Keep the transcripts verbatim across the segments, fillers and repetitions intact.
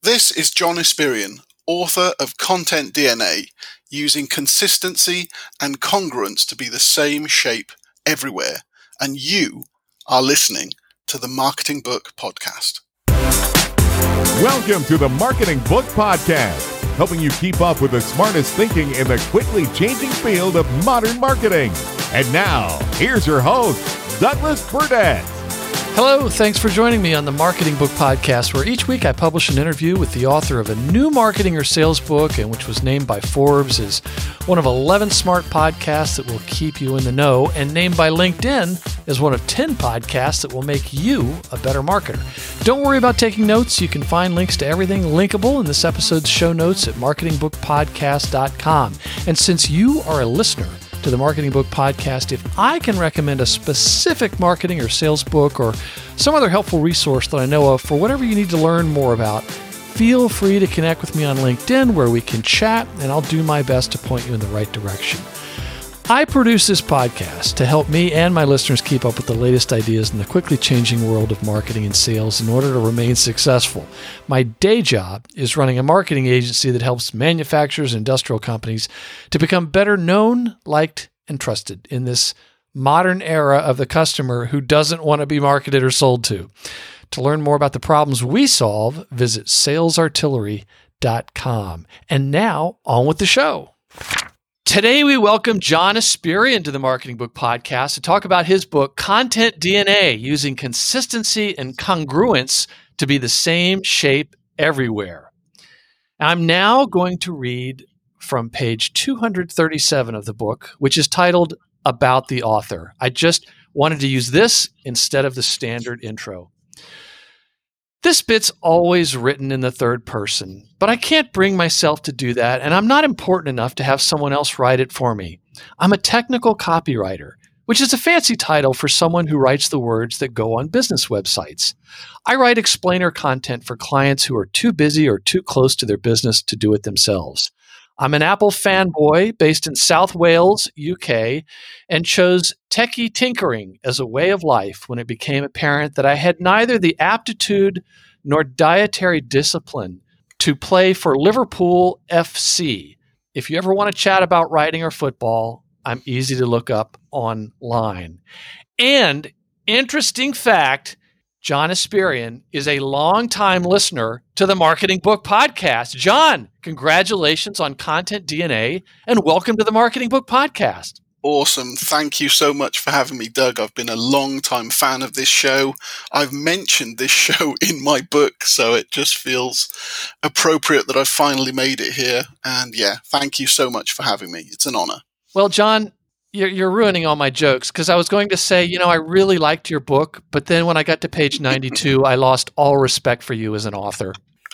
this is John Espirian, author of Content D N A, using consistency and congruence to be the same shape everywhere. And you are listening to the Marketing Book Podcast. Welcome to the Marketing Book Podcast, helping you keep up with the smartest thinking in the quickly changing field of modern marketing. And now, here's your host, Douglas Burdett. Hello, thanks for joining me on the Marketing Book Podcast, where each week I publish an interview with the author of a new marketing or sales book, and which was named by Forbes as one of eleven smart podcasts that will keep you in the know, and named by LinkedIn as one of ten podcasts that will make you a better marketer. Don't worry about taking notes. You can find links to everything linkable in this episode's show notes at marketing book podcast dot com. And since you are a listener to the Marketing Book Podcast, if I can recommend a specific marketing or sales book or some other helpful resource that I know of for whatever you need to learn more about, feel free to connect with me on LinkedIn where we can chat, and I'll do my best to point you in the right direction. I produce this podcast to help me and my listeners keep up with the latest ideas in the quickly changing world of marketing and sales in order to remain successful. My day job is running a marketing agency that helps manufacturers and industrial companies to become better known, liked, and trusted in this modern era of the customer who doesn't want to be marketed or sold to. To learn more about the problems we solve, visit sales artillery dot com. And now, on with the show. Today, we welcome John Espirian to the Marketing Book Podcast to talk about his book, Content D N A, using consistency and congruence to be the same shape everywhere. I'm now going to read from page two hundred thirty-seven of the book, which is titled About the Author. I just wanted to use this instead of the standard intro. This bit's always written in the third person, but I can't bring myself to do that, and I'm not important enough to have someone else write it for me. I'm a technical copywriter, which is a fancy title for someone who writes the words that go on business websites. I write explainer content for clients who are too busy or too close to their business to do it themselves. I'm an Apple fanboy based in South Wales, U K, and chose techie tinkering as a way of life when it became apparent that I had neither the aptitude nor dietary discipline to play for Liverpool F C. If you ever want to chat about writing or football, I'm easy to look up online. And interesting fact, John Espirian is a longtime listener to the Marketing Book Podcast. John, congratulations on Content D N A, and welcome to the Marketing Book Podcast. Awesome. Thank you so much for having me, Doug. I've been a long-time fan of this show. I've mentioned this show in my book, so it just feels appropriate that I've finally made it here. And yeah, thank you so much for having me. It's an honor. Well, John, You're, you're ruining all my jokes, because I was going to say, you know, I really liked your book, but then when I got to page ninety-two, I lost all respect for you as an author.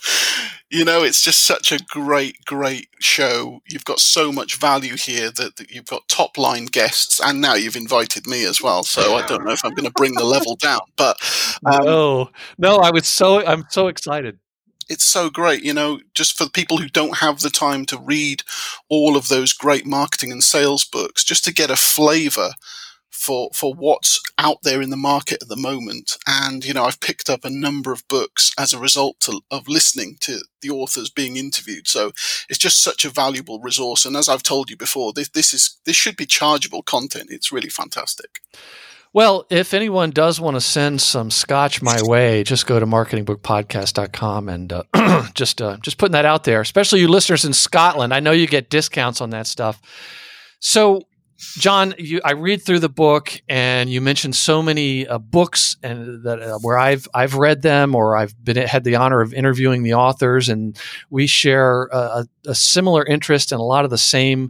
You know, it's just such a great, great show. You've got so much value here that, that you've got top-line guests, and now you've invited me as well. So I don't know if I'm going to bring the level down, but um, no, no, I was so I'm so excited. It's so great, you know, just for the people who don't have the time to read all of those great marketing and sales books, just to get a flavor for for what's out there in the market at the moment. And, you know, I've picked up a number of books as a result to, of listening to the authors being interviewed. So it's just such a valuable resource. And as I've told you before, this, this is this should be chargeable content. It's really fantastic. Well, if anyone does want to send some scotch my way, just go to marketing book podcast dot com and uh, just uh, just putting that out there, especially you listeners in Scotland. I know you get discounts on that stuff. So, John, you, I read through the book, and you mentioned so many uh, books and that uh, where I've I've read them, or I've been had the honor of interviewing the authors, and we share uh, a, a similar interest in a lot of the same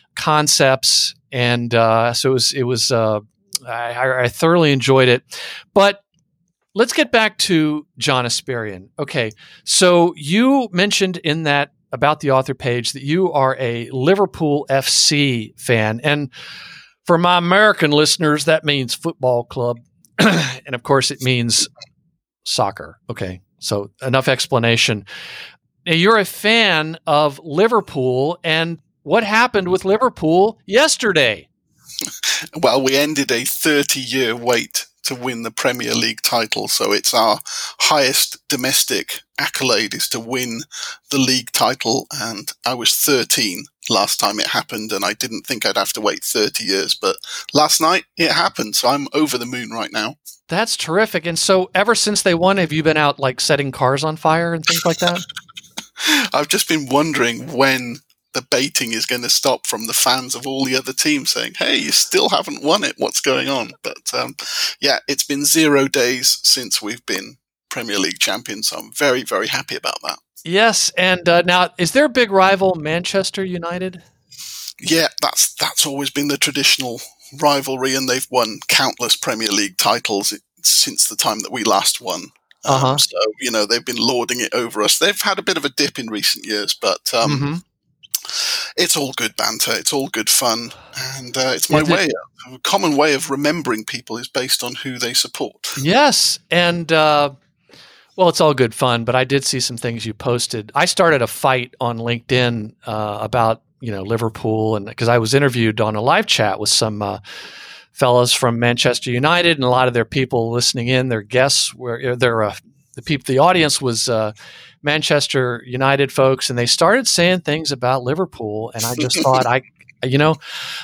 concepts. And uh, so it was it was. Uh, I, I thoroughly enjoyed it. But let's get back to John Espirian. Okay, so you mentioned in that About the Author page that you are a Liverpool F C fan. And for my American listeners, that means football club. And of course, it means soccer. Okay, so enough explanation. Now, you're a fan of Liverpool, and what happened with Liverpool yesterday? Well, we ended a thirty-year wait to win the Premier League title. So it's our highest domestic accolade is to win the league title. And I was thirteen last time it happened, and I didn't think I'd have to wait thirty years. But last night it happened, so I'm over the moon right now. That's terrific. And so ever since they won, have you been out like setting cars on fire and things like that? I've just been wondering when the baiting is going to stop from the fans of all the other teams saying, hey, you still haven't won it. What's going on? But um, yeah, it's been zero days since we've been Premier League champions. So I'm very, very happy about that. Yes. And uh, now, is there a big rival, Manchester United? Yeah, that's that's always been the traditional rivalry, and they've won countless Premier League titles since the time that we last won. Um, uh-huh. So, you know, they've been lording it over us. They've had a bit of a dip in recent years, but um, mm-hmm. It's all good banter. It's all good fun. And uh, it's my yeah, way. A common way of remembering people is based on who they support. Yes. And, uh, well, it's all good fun, but I did see some things you posted. I started a fight on LinkedIn uh, about, you know, Liverpool, and because I was interviewed on a live chat with some uh, fellows from Manchester United, and a lot of their people listening in, their guests were, their, uh, the people, the audience was uh, Manchester United folks, and they started saying things about Liverpool, and I just thought, I, you know,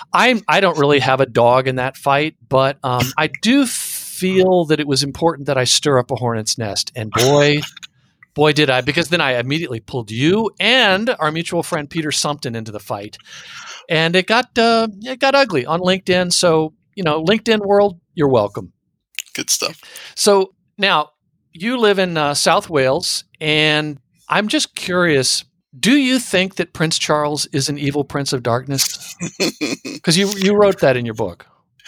I I don't really have a dog in that fight, but um, I do feel that it was important that I stir up a hornet's nest, and boy, boy did I, because then I immediately pulled you and our mutual friend Peter Sumpton into the fight, and it got uh, it got ugly on LinkedIn. So, you know, LinkedIn world, you're welcome. Good stuff. So now, you live in uh, South Wales, and I'm just curious, do you think that Prince Charles is an evil prince of darkness? Because you you wrote that in your book.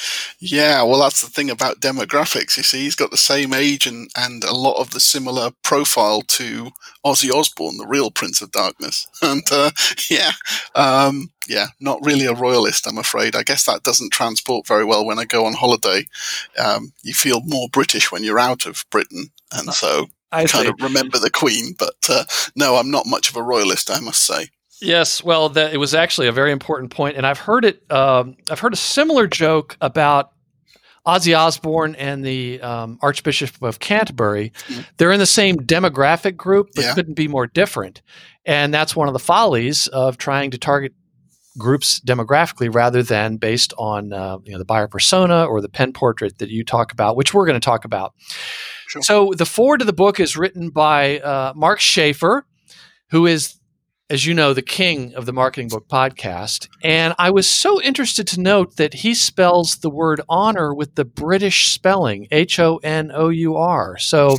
Yeah, well, that's the thing about demographics. You see, he's got the same age and, and a lot of the similar profile to Ozzy Osbourne, the real Prince of Darkness. And uh, yeah, um, yeah, not really a royalist, I'm afraid. I guess that doesn't transport very well when I go on holiday. Um, you feel more British when you're out of Britain, and so I kind of remember the Queen. But uh, no, I'm not much of a royalist, I must say. Yes, well, that, it was actually a very important point, and I've heard it. Um, I've heard a similar joke about Ozzy Osbourne and the um, Archbishop of Canterbury. Mm-hmm. They're in the same demographic group, but yeah. couldn't be more different. And that's one of the follies of trying to target groups demographically rather than based on uh, you know, the buyer persona or the pen portrait that you talk about, which we're going to talk about. Sure. So the foreword of the book is written by uh, Mark Schaefer, who is, as you know, the king of the Marketing Book podcast. And I was so interested to note that he spells the word honor with the British spelling, H O N O U R. So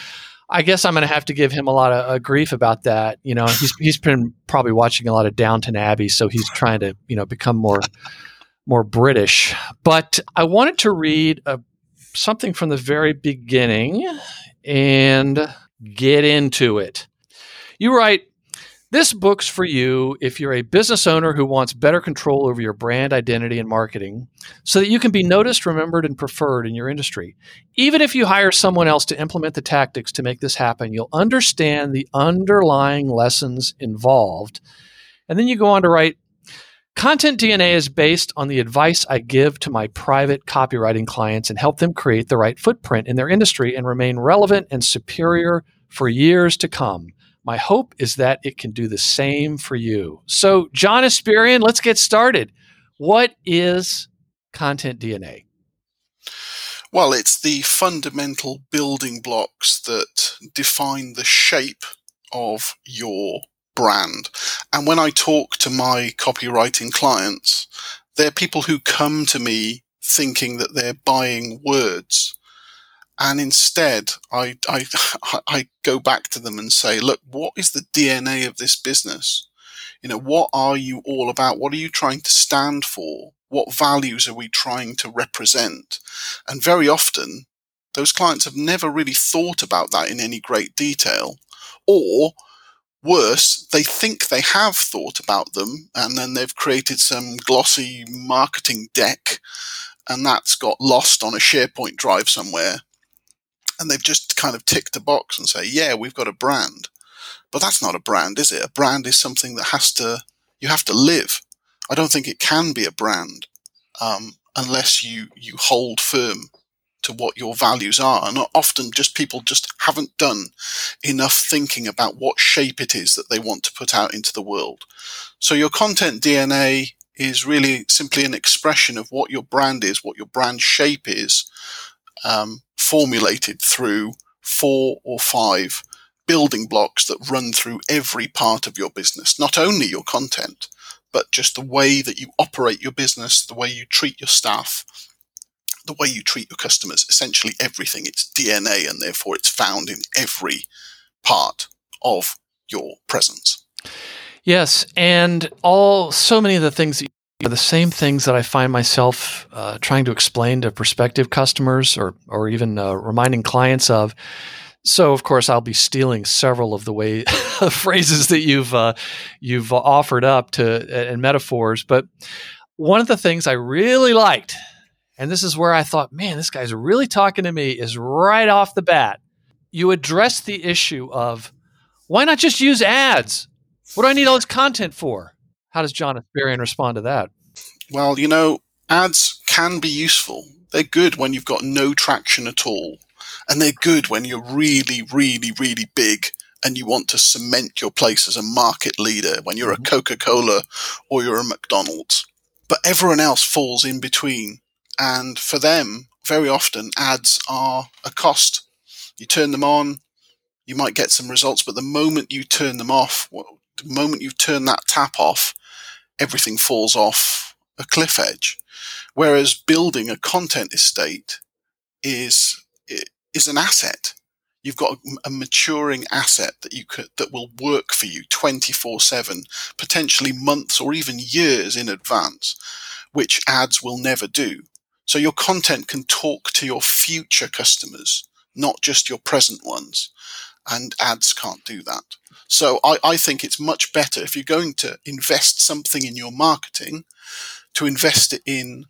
I guess I'm going to have to give him a lot of uh, grief about that. You know, he's he's been probably watching a lot of Downton Abbey, so he's trying to, you know, become more more British. But I wanted to read a, something from the very beginning and get into it. You write, "This book's for you if you're a business owner who wants better control over your brand identity and marketing so that you can be noticed, remembered, and preferred in your industry. Even if you hire someone else to implement the tactics to make this happen, you'll understand the underlying lessons involved." And then you go on to write, "Content D N A is based on the advice I give to my private copywriting clients and help them create the right footprint in their industry and remain relevant and superior for years to come. My hope is that it can do the same for you." So, John Espirian, let's get started. What is Content D N A? Well, it's the fundamental building blocks that define the shape of your brand. And when I talk to my copywriting clients, they're people who come to me thinking that they're buying words. And instead, I, I, I go back to them and say, look, what is the D N A of this business? You know, what are you all about? What are you trying to stand for? What values are we trying to represent? And very often, those clients have never really thought about that in any great detail. Or worse, they think they have thought about them, and then they've created some glossy marketing deck, and that's got lost on a SharePoint drive somewhere. And they've just kind of ticked a box and say, yeah, we've got a brand. But that's not a brand, is it? A brand is something that has to, you have to live. I don't think it can be a brand um, unless you, you hold firm to what your values are. And often just people just haven't done enough thinking about what shape it is that they want to put out into the world. So your content D N A is really simply an expression of what your brand is, what your brand shape is, um, formulated through four or five building blocks that run through every part of your business, not only your content, but just the way that you operate your business, the way you treat your staff, the way you treat your customers, essentially everything. It's D N A, and therefore it's found in every part of your presence. Yes, and all so many of the things are the same things that I find myself uh, trying to explain to prospective customers or or even uh, reminding clients of. So, of course, I'll be stealing several of the way phrases that you've uh, you've offered up to and metaphors. But one of the things I really liked, and this is where I thought, man, this guy's really talking to me, is right off the bat. You address the issue of why not just use ads? What do I need all this content for? How does John Asparian respond to that? Well, you know, ads can be useful. They're good when you've got no traction at all. And they're good when you're really, really, really big and you want to cement your place as a market leader, when you're a Coca-Cola or you're a McDonald's. But everyone else falls in between. And for them, very often, ads are a cost. You turn them on, you might get some results, but the moment you turn them off, well, the moment you turn that tap off, everything falls off a cliff edge. Whereas building a content estate is is an asset. You've got a maturing asset that you could, that will work for you twenty-four seven, potentially months or even years in advance, which ads will never do. So your content can talk to your future customers, not just your present ones, and ads can't do that. So I, I think it's much better, if you're going to invest something in your marketing, to invest it in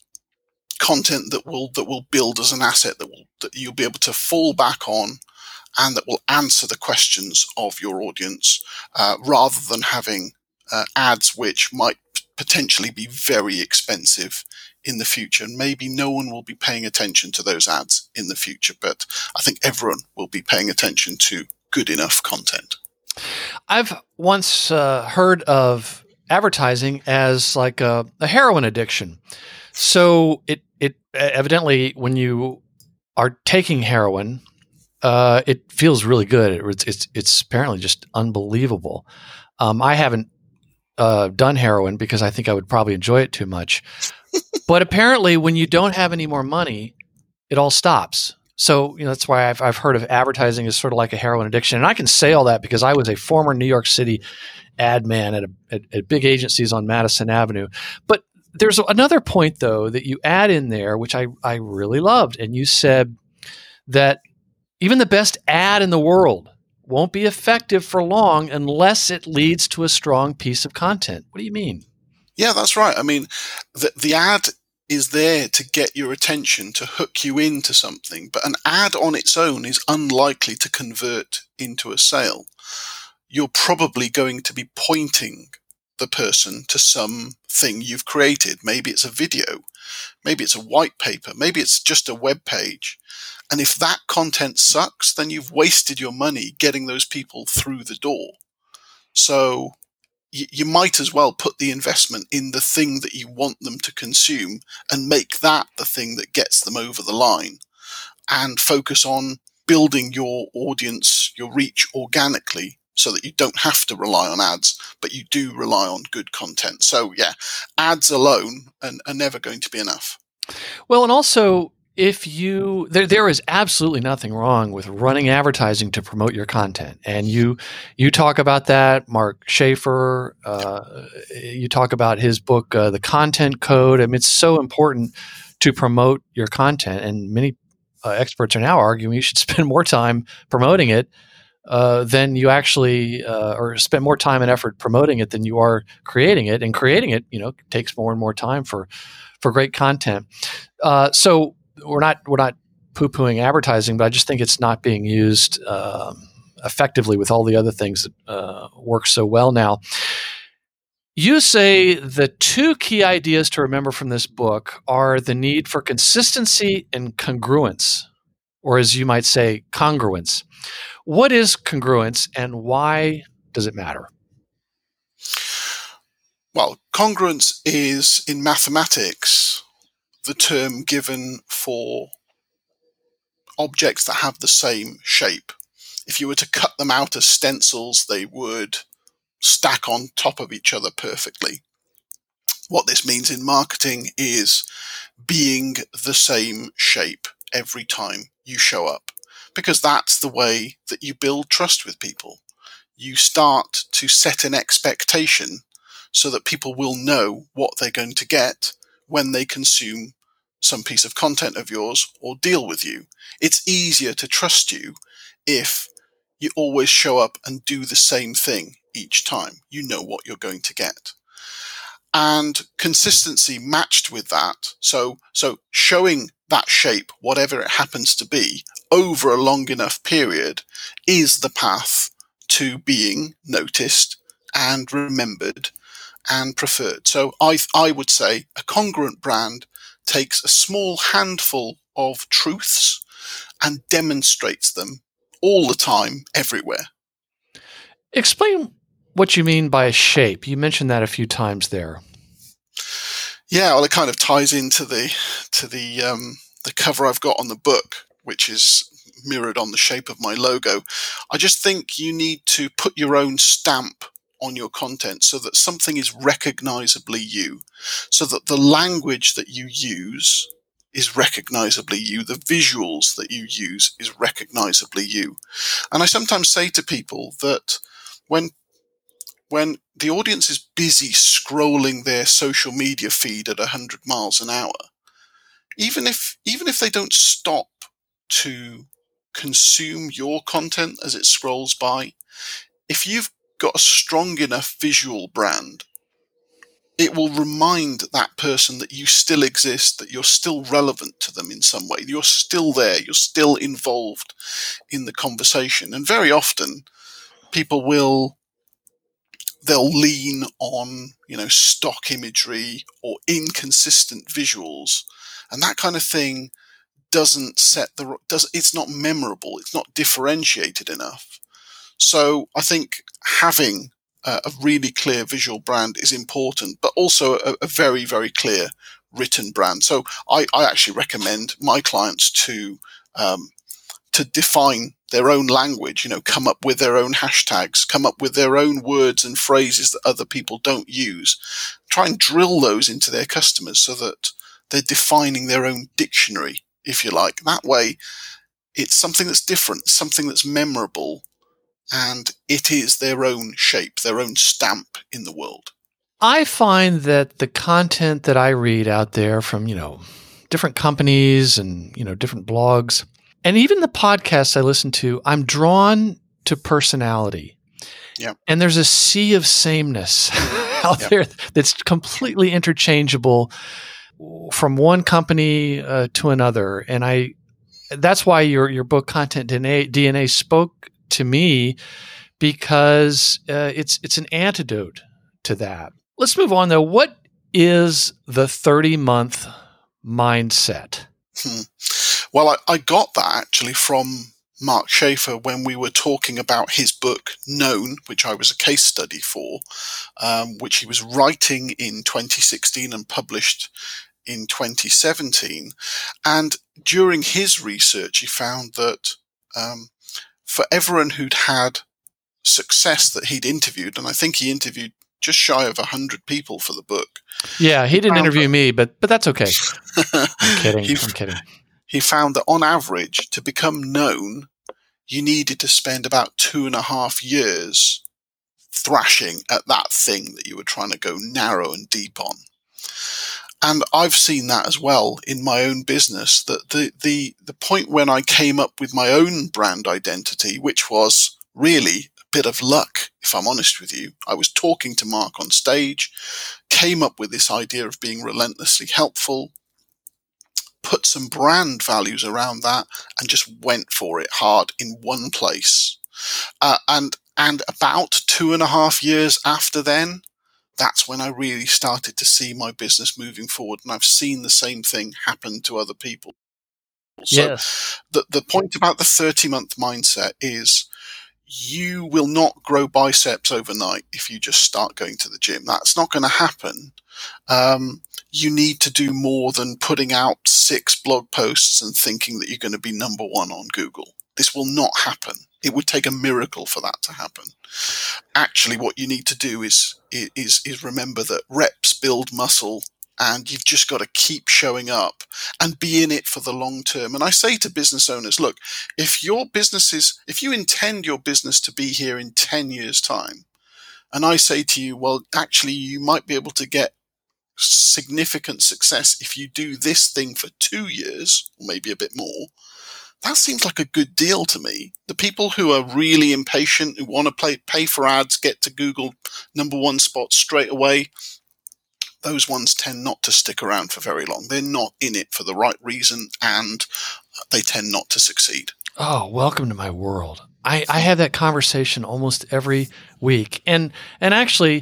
content that will that will build as an asset that will that you'll be able to fall back on, and that will answer the questions of your audience, uh, rather than having uh, ads which might potentially be very expensive in the future. And maybe no one will be paying attention to those ads in the future, but I think everyone will be paying attention to good enough content. I've once uh, heard of advertising as like a, a heroin addiction. So it it evidently, when you are taking heroin, uh, it feels really good. It's it's, it's apparently just unbelievable. Um, I haven't uh, done heroin because I think I would probably enjoy it too much. But apparently, when you don't have any more money, it all stops. So you know that's why I've I've heard of advertising as sort of like a heroin addiction, and I can say all that because I was a former New York City ad man at a, at, at big agencies on Madison Avenue. But there's another point, though, that you add in there, which I, I really loved. And you said that even the best ad in the world won't be effective for long unless it leads to a strong piece of content. What do you mean? Yeah, that's right. I mean, the, the ad is there to get your attention, to hook you into something. But an ad on its own is unlikely to convert into a sale. You're probably going to be pointing the person to something you've created. Maybe it's a video, maybe it's a white paper, maybe it's just a web page. And if that content sucks, then you've wasted your money getting those people through the door. So y- you might as well put the investment in the thing that you want them to consume and make that the thing that gets them over the line, and focus on building your audience, your reach organically, so that you don't have to rely on ads, but you do rely on good content. So yeah, ads alone are, are never going to be enough. Well, and also, if you there, there is absolutely nothing wrong with running advertising to promote your content, and you you talk about that. Mark Schaefer, uh, you talk about his book, uh, The Content Code. I mean, it's so important to promote your content, and many uh, experts are now arguing you should spend more time promoting it Uh, then you actually, uh, or spend more time and effort promoting it than you are creating it. And creating it, you know, takes more and more time for, for great content. Uh, so we're not we're not poo-pooing advertising, but I just think it's not being used um, effectively with all the other things that uh, work so well now. You say the two key ideas to remember from this book are the need for consistency and congruence, or as you might say, congruence. What is congruence and why does it matter? Well, congruence is, in mathematics, the term given for objects that have the same shape. If you were to cut them out as stencils, they would stack on top of each other perfectly. What this means in marketing is being the same shape every time you show up, because that's the way that you build trust with people. You start to set an expectation so that people will know what they're going to get when they consume some piece of content of yours or deal with you. It's easier to trust you if you always show up and do the same thing each time. You know what you're going to get. And consistency matched with that. So, so showing that shape, whatever it happens to be, over a long enough period is the path to being noticed and remembered and preferred. So I, I would say a congruent brand takes a small handful of truths and demonstrates them all the time, everywhere. Explain what you mean by shape. You mentioned that a few times there. Yeah, well, it kind of ties into the to the um, the cover I've got on the book, which is mirrored on the shape of my logo. I just think you need to put your own stamp on your content so that something is recognizably you, so that the language that you use is recognizably you, the visuals that you use is recognizably you. And I sometimes say to people that when when the audience is busy scrolling their social media feed at one hundred miles an hour, even if even if they don't stop to consume your content as it scrolls by, if you've got a strong enough visual brand, it will remind that person that you still exist, that you're still relevant to them in some way. You're still there. You're still involved in the conversation. And very often people will, they'll lean on, you know, stock imagery or inconsistent visuals. And that kind of thing doesn't set the, does, it's not memorable. It's not differentiated enough. So I think having uh, a really clear visual brand is important, but also a, a very, very clear written brand. So I, I actually recommend my clients to um, to define their own language, you know, come up with their own hashtags, come up with their own words and phrases that other people don't use. Try and drill those into their customers so that they're defining their own dictionary, if you like. That way, it's something that's different, something that's memorable, and it is their own shape, their own stamp in the world. I find that the content that I read out there from, you know, different companies and, you know, different blogs, and even the podcasts I listen to, I'm drawn to personality. Yeah. And there's a sea of sameness out Yep. there that's completely interchangeable from one company uh, to another. And I, that's why your your book Content D N A, D N A spoke to me, because uh, it's it's an antidote to that. Let's move on though. What is the thirty month mindset? Hmm. Well, I, I got that actually from Mark Schaefer when we were talking about his book, Known, which I was a case study for, um, which he was writing in twenty sixteen and published in twenty seventeen. And during his research, he found that um, for everyone who'd had success that he'd interviewed, and I think he interviewed just shy of one hundred people for the book. Yeah, he didn't interview that, me, but but that's okay. I'm kidding. he, I'm kidding. He found that on average, to become known, you needed to spend about two and a half years thrashing at that thing that you were trying to go narrow and deep on. And I've seen that as well in my own business, that the, the, the point when I came up with my own brand identity, which was really a bit of luck, if I'm honest with you. I was talking to Mark on stage, came up with this idea of being relentlessly helpful, put some brand values around that, and just went for it hard in one place. Uh, and and about two and a half years after then, that's when I really started to see my business moving forward. And I've seen the same thing happen to other people. So Yes. the, the point about the thirty-month mindset is you will not grow biceps overnight if you just start going to the gym. That's not going to happen. Um, you need to do more than putting out six blog posts and thinking that you're going to be number one on Google. This will not happen. It would take a miracle for that to happen. Actually, what you need to do is is is remember that reps build muscle, and you've just got to keep showing up and be in it for the long term. And I say to business owners, look, if your business is, if you intend your business to be here in ten years' time, and I say to you, well, actually, you might be able to get significant success if you do this thing for two years, or maybe a bit more, that seems like a good deal to me. The people who are really impatient, who want to play, pay for ads, get to Google number one spot straight away, those ones tend not to stick around for very long. They're not in it for the right reason, and they tend not to succeed. Oh, welcome to my world. I, I have that conversation almost every week. And and actually,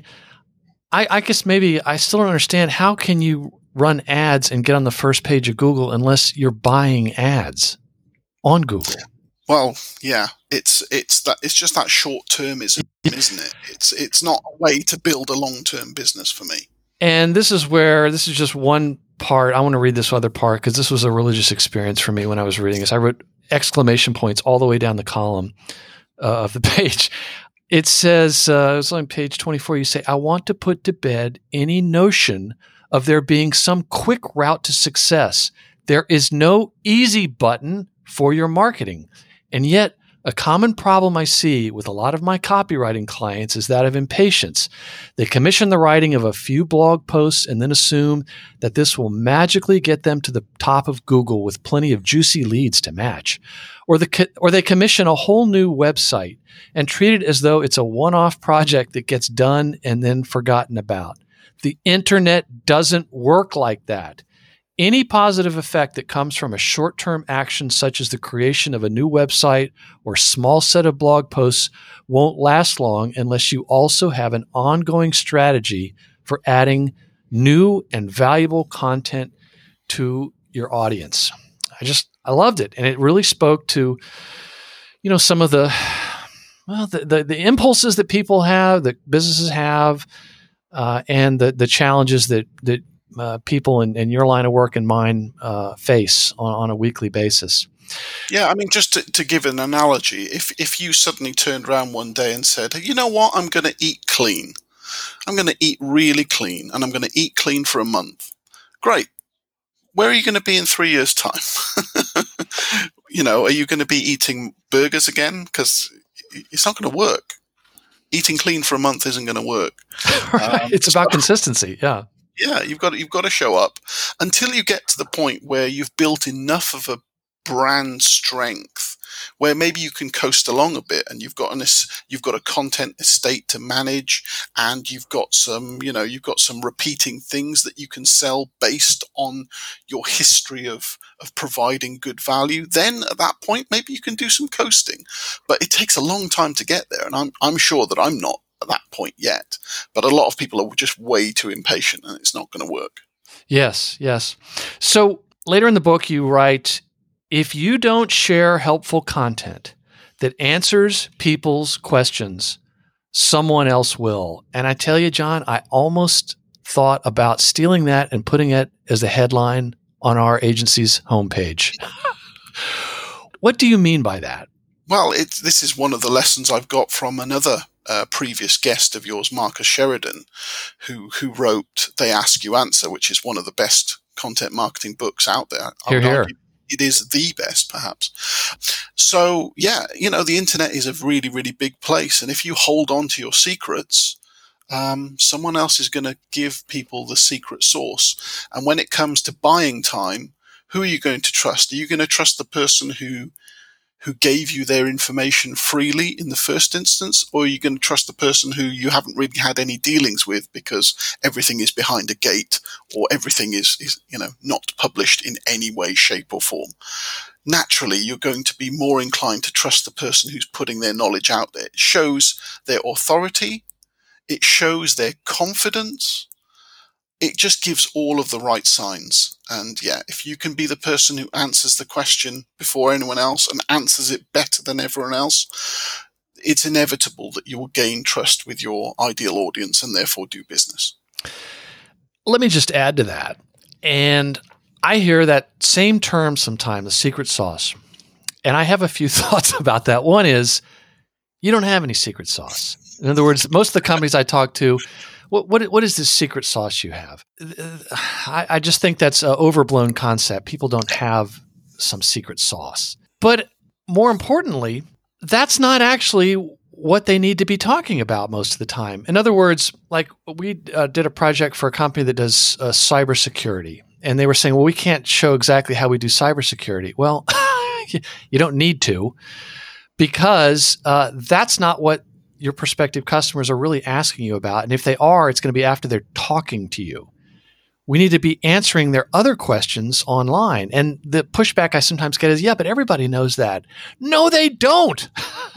I, I guess maybe I still don't understand, how can you run ads and get on the first page of Google unless you're buying ads on Google? Well, yeah, it's it's that it's just that short-termism, isn't it? It's it's not a way to build a long-term business for me. And this is where, this is just one part. I want to read this other part because this was a religious experience for me when I was reading this. I wrote exclamation points all the way down the column uh, of the page. It says, uh, it's on page twenty-four, you say, I want to put to bed any notion of there being some quick route to success. There is no easy button for your marketing. And yet, a common problem I see with a lot of my copywriting clients is that of impatience. They commission the writing of a few blog posts and then assume that this will magically get them to the top of Google with plenty of juicy leads to match. Or, the, or they commission a whole new website and treat it as though it's a one-off project that gets done and then forgotten about. The internet doesn't work like that. Any positive effect that comes from a short-term action such as the creation of a new website or small set of blog posts won't last long unless you also have an ongoing strategy for adding new and valuable content to your audience. I just, I loved it. And it really spoke to, you know, some of the, well, the, the, the impulses that people have, that businesses have, uh, and the, the challenges that, that, Uh, people in, in your line of work and mine uh, face on, on a weekly basis. Yeah, I mean, just to, to give an analogy, if if you suddenly turned around one day and said, you know what, I'm going to eat clean. I'm going to eat really clean, and I'm going to eat clean for a month. Great. Where are you going to be in three years' time? You know, are you going to be eating burgers again? Because it's not going to work. Eating clean for a month isn't going to work. Right. Um, it's about consistency, yeah. Yeah, you've got you've got to show up until you get to the point where you've built enough of a brand strength where maybe you can coast along a bit, and you've got an you've got a content estate to manage, and you've got some you know you've got some repeating things that you can sell based on your history of of providing good value. Then at that point, maybe you can do some coasting, but it takes a long time to get there, and I'm I'm sure that I'm not at that point yet, but a lot of people are just way too impatient, and it's not going to work. Yes, yes. So later in the book, you write, if you don't share helpful content that answers people's questions, someone else will. And I tell you, John, I almost thought about stealing that and putting it as the headline on our agency's homepage. What do you mean by that? Well, it's, this is one of the lessons I've got from another uh, previous guest of yours, Marcus Sheridan, who who wrote They Ask You Answer, which is one of the best content marketing books out there. Hear, hear. It is the best, perhaps. So, yeah, you know, the internet is a really, really big place. And if you hold on to your secrets, um, someone else is going to give people the secret sauce. And when it comes to buying time, who are you going to trust? Are you going to trust the person who who gave you their information freely in the first instance, or are you going to trust the person who you haven't really had any dealings with because everything is behind a gate, or everything is, is you know, not published in any way, shape, or form? Naturally, you're going to be more inclined to trust the person who's putting their knowledge out there. It shows their authority. It shows their confidence. It just gives all of the right signs. And yeah, if you can be the person who answers the question before anyone else and answers it better than everyone else, it's inevitable that you will gain trust with your ideal audience and therefore do business. Let me just add to that. And I hear that same term sometimes, the secret sauce. And I have a few thoughts about that. One is, you don't have any secret sauce. In other words, most of the companies I talk to, what what, what is this secret sauce you have? I, I just think that's an overblown concept. People don't have some secret sauce. But more importantly, that's not actually what they need to be talking about most of the time. In other words, like we uh, did a project for a company that does uh, cybersecurity, and they were saying, well, we can't show exactly how we do cybersecurity. Well, you don't need to, because uh, that's not what your prospective customers are really asking you about. And if they are, it's going to be after they're talking to you. We need to be answering their other questions online. And the pushback I sometimes get is, yeah, but everybody knows that. No, they don't.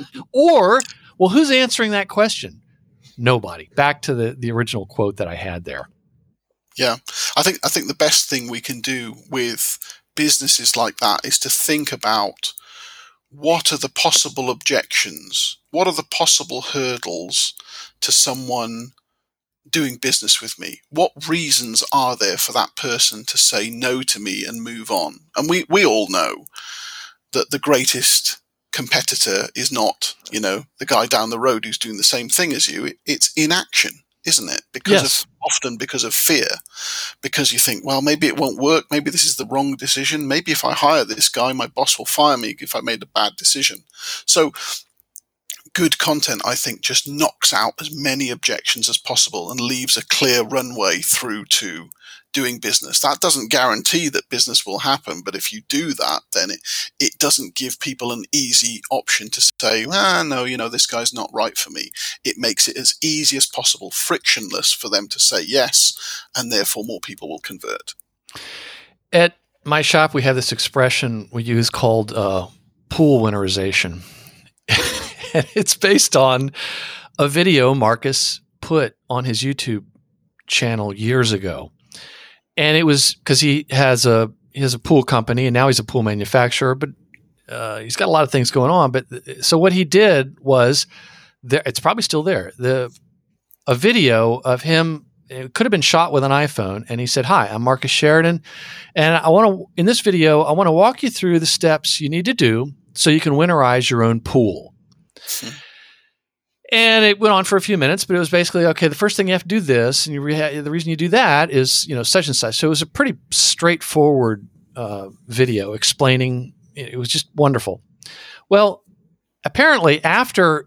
Or, well, who's answering that question? Nobody. Back to the, the original quote that I had there. Yeah. I think I think the best thing we can do with businesses like that is to think about, what are the possible objections? What are the possible hurdles to someone doing business with me? What reasons are there for that person to say no to me and move on? And we, we all know that the greatest competitor is not, you know, the guy down the road who's doing the same thing as you. It, it's inaction, isn't it? Because yes. of often because of fear, because you think, well, maybe it won't work. Maybe this is the wrong decision. Maybe if I hire this guy, my boss will fire me if I made a bad decision. So good content, I think, just knocks out as many objections as possible and leaves a clear runway through to doing business. That doesn't guarantee that business will happen, but if you do that, then it, it doesn't give people an easy option to say, ah, no, you know, this guy's not right for me. It makes it as easy as possible, frictionless for them to say yes, and therefore more people will convert. At my shop, we have this expression we use called uh, pool winterization. And it's based on a video Marcus put on his YouTube channel years ago. And it was because he has a he has a pool company, and now he's a pool manufacturer, but uh, he's got a lot of things going on. But so what he did was, there, it's probably still there, the a video of him. It could have been shot with an iPhone, and he said, "Hi, I'm Marcus Sheridan, and I want to in this video I want to walk you through the steps you need to do so you can winterize your own pool." Hmm. And it went on for a few minutes, but it was basically, okay, the first thing you have to do this, and you re- the reason you do that is, you know, such and such. So it was a pretty straightforward uh, video explaining. It was just wonderful. Well, apparently after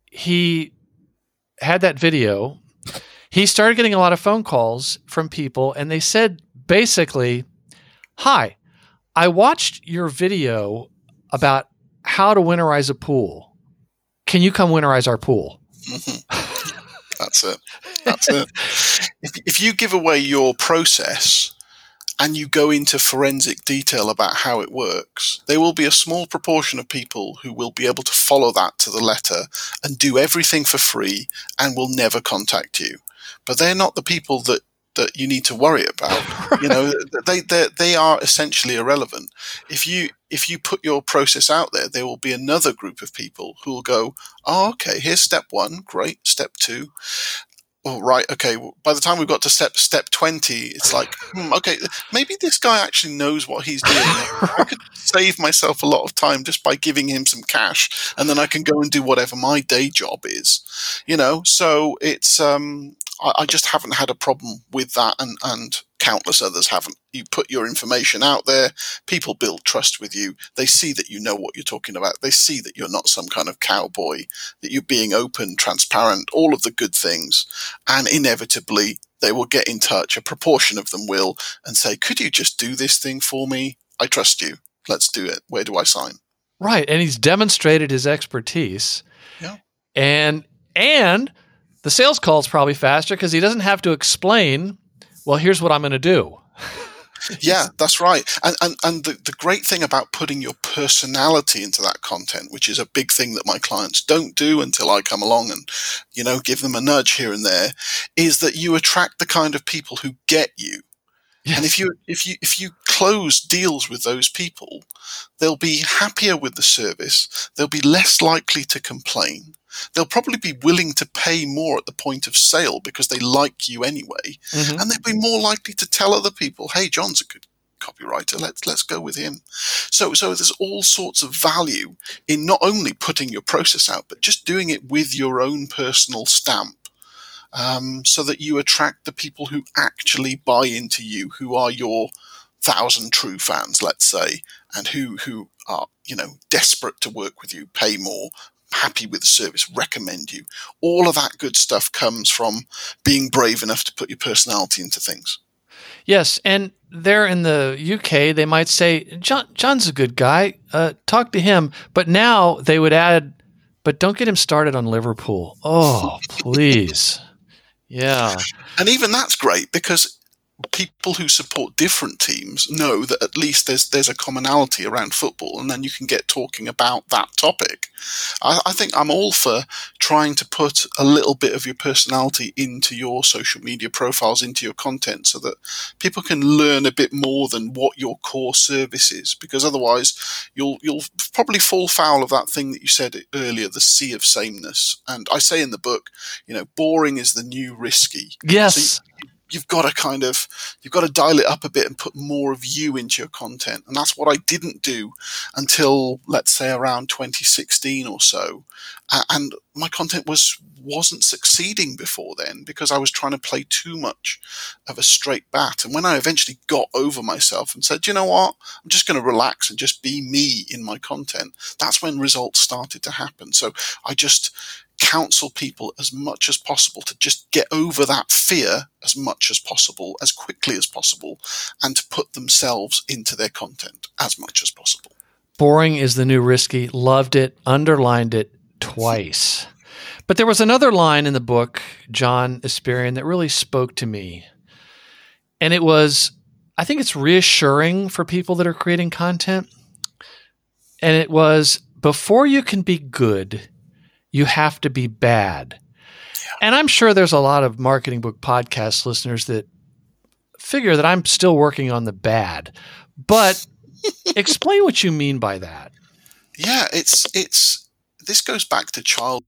he had that video, he started getting a lot of phone calls from people, and they said basically, "Hi, I watched your video about how to winterize a pool. Can you come winterize our pool?" Mm-hmm. That's it. That's it. If, if you give away your process and you go into forensic detail about how it works, there will be a small proportion of people who will be able to follow that to the letter and do everything for free and will never contact you. But they're not the people that that you need to worry about. Right. You know, they they they are essentially irrelevant. If you if you put your process out there, there will be another group of people who will go, "Oh, okay, here's step one, great. Step two, oh, right, okay." By the time we've got to step step twenty, it's like, hmm, okay, maybe this guy actually knows what he's doing. I could save myself a lot of time just by giving him some cash, and then I can go and do whatever my day job is. You know, so it's um. I just haven't had a problem with that, and, and countless others haven't. You put your information out there, people build trust with you. They see that you know what you're talking about. They see that you're not some kind of cowboy, that you're being open, transparent, all of the good things. And inevitably, they will get in touch. A proportion of them will, and say, "Could you just do this thing for me? I trust you. Let's do it. Where do I sign?" Right. And he's demonstrated his expertise. Yeah. And, and, the sales call is probably faster because he doesn't have to explain, well, here's what I'm going to do. Yeah, that's right. And and, and the, the great thing about putting your personality into that content, which is a big thing that my clients don't do until I come along and, you know, give them a nudge here and there, is that you attract the kind of people who get you. Yes. And if you if you if you close deals with those people, they'll be happier with the service. They'll be less likely to complain. They'll probably be willing to pay more at the point of sale because they like you anyway, mm-hmm. and they'll be more likely to tell other people, "Hey, John's a good copywriter. Let's let's go with him." So so there's all sorts of value in not only putting your process out, but just doing it with your own personal stamp. Um, so that you attract the people who actually buy into you, who are your thousand true fans, let's say, and who who are, you know, desperate to work with you, pay more, happy with the service, recommend you. All of that good stuff comes from being brave enough to put your personality into things. Yes, and there in the U K, they might say, John, John's a good guy, uh, talk to him. But now they would add, but don't get him started on Liverpool. Oh, please. Yeah. And even that's great because people who support different teams know that at least there's there's a commonality around football, and then you can get talking about that topic. I, I think I'm all for trying to put a little bit of your personality into your social media profiles, into your content, so that people can learn a bit more than what your core service is, because otherwise you'll you'll probably fall foul of that thing that you said earlier, the sea of sameness. And I say in the book, you know, boring is the new risky. Yes. So you, You've got to kind of, you've got to dial it up a bit and put more of you into your content. And that's what I didn't do until, let's say, around twenty sixteen or so. Uh, and my content was, wasn't succeeding before then because I was trying to play too much of a straight bat. And when I eventually got over myself and said, you know what, I'm just going to relax and just be me in my content, that's when results started to happen. So I just counsel people as much as possible to just get over that fear as much as possible, as quickly as possible, and to put themselves into their content as much as possible. Boring is the new risky. Loved it, underlined it twice. But there was another line in the book, John Espirian, that really spoke to me. And it was, I think it's reassuring for people that are creating content. And it was, before you can be good, you have to be bad. Yeah. And I'm sure there's a lot of Marketing Book Podcast listeners that figure that I'm still working on the bad. But explain what you mean by that. Yeah, it's it's this goes back to childhood,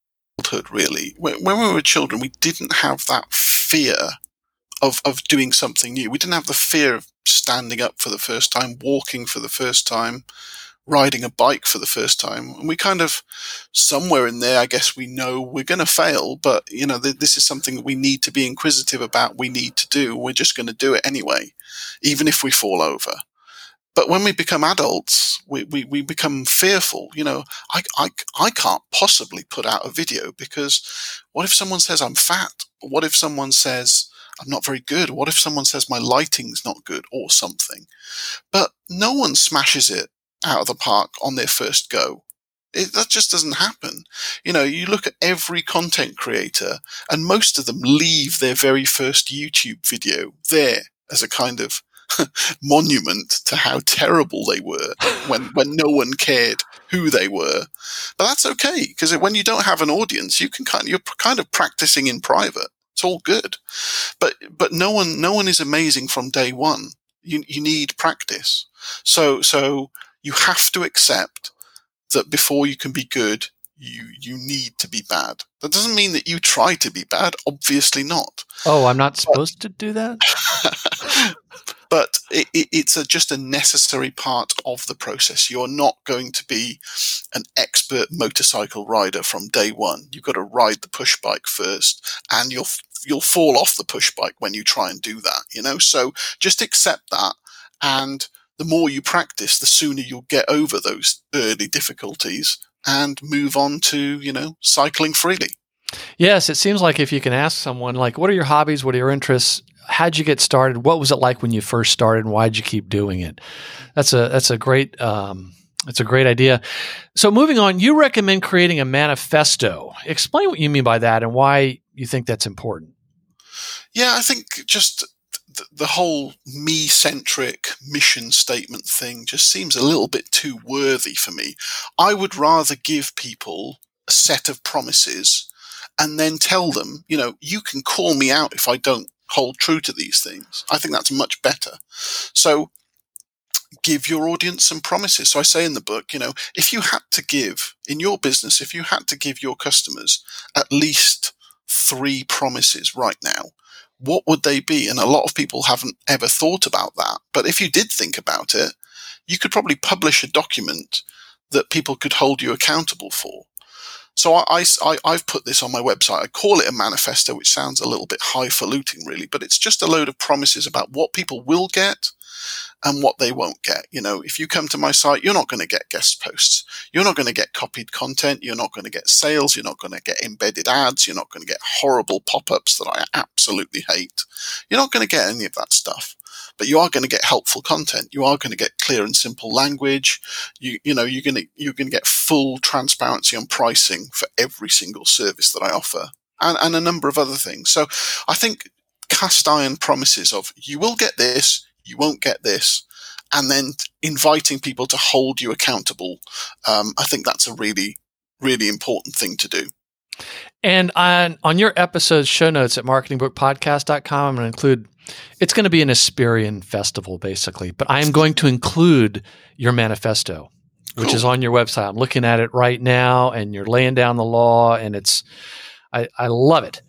really. When, when we were children, we didn't have that fear of, of doing something new. We didn't have the fear of standing up for the first time, walking for the first time, riding a bike for the first time. And we kind of, somewhere in there, I guess we know we're going to fail, but, you know, th- this is something that we need to be inquisitive about, we need to do. We're just going to do it anyway, even if we fall over. But when we become adults, we, we, we become fearful. You know, I, I, I can't possibly put out a video because what if someone says I'm fat? What if someone says I'm not very good? What if someone says my lighting's not good or something? But no one smashes it out of the park on their first go. It, that just doesn't happen. You know, you look at every content creator and most of them leave their very first YouTube video there as a kind of monument to how terrible they were when, when no one cared who they were. But that's okay, because when you don't have an audience, you can kind of, you're kind of practicing in private. It's all good. But but no one no one is amazing from day one. You you need practice. So so you have to accept that before you can be good, you you need to be bad. That doesn't mean that you try to be bad. Obviously not. Oh, I'm not supposed but, to do that? But it, it, it's a, just a necessary part of the process. You're not going to be an expert motorcycle rider from day one. You've got to ride the push bike first, and you'll you'll fall off the push bike when you try and do that. You know, so just accept that, and the more you practice, the sooner you'll get over those early difficulties and move on to, you know, cycling freely. Yes, it seems like if you can ask someone, like, what are your hobbies? What are your interests? How'd you get started? What was it like when you first started, and why'd you keep doing it? That's a that's a great um, that's a great idea. So moving on, you recommend creating a manifesto. Explain what you mean by that and why you think that's important. Yeah, I think just the whole me-centric mission statement thing just seems a little bit too worthy for me. I would rather give people a set of promises and then tell them, you know, you can call me out if I don't hold true to these things. I think that's much better. So give your audience some promises. So I say in the book, you know, if you had to give in your business, if you had to give your customers at least three promises right now, what would they be? And a lot of people haven't ever thought about that. But if you did think about it, you could probably publish a document that people could hold you accountable for. So I, I, I've put this on my website. I call it a manifesto, which sounds a little bit highfalutin, really, but it's just a load of promises about what people will get and what they won't get. You know, if you come to my site, you're not going to get guest posts. You're not going to get copied content. You're not going to get sales. You're not going to get embedded ads. You're not going to get horrible pop-ups that I absolutely hate. You're not going to get any of that stuff. But you are going to get helpful content. You are going to get clear and simple language. You, you know, you're going to, you're going to get full transparency on pricing for every single service that I offer, and, and a number of other things. So I think cast iron promises of you will get this, you won't get this, and then inviting people to hold you accountable. Um, I think that's a really, really important thing to do. And on, on your episode show notes at marketing book podcast dot com, I'm going to include, it's going to be an Asperian festival, basically, but I am going to include your manifesto, which cool. is on your website. I'm looking at it right now, and you're laying down the law, and it's, I, I love it.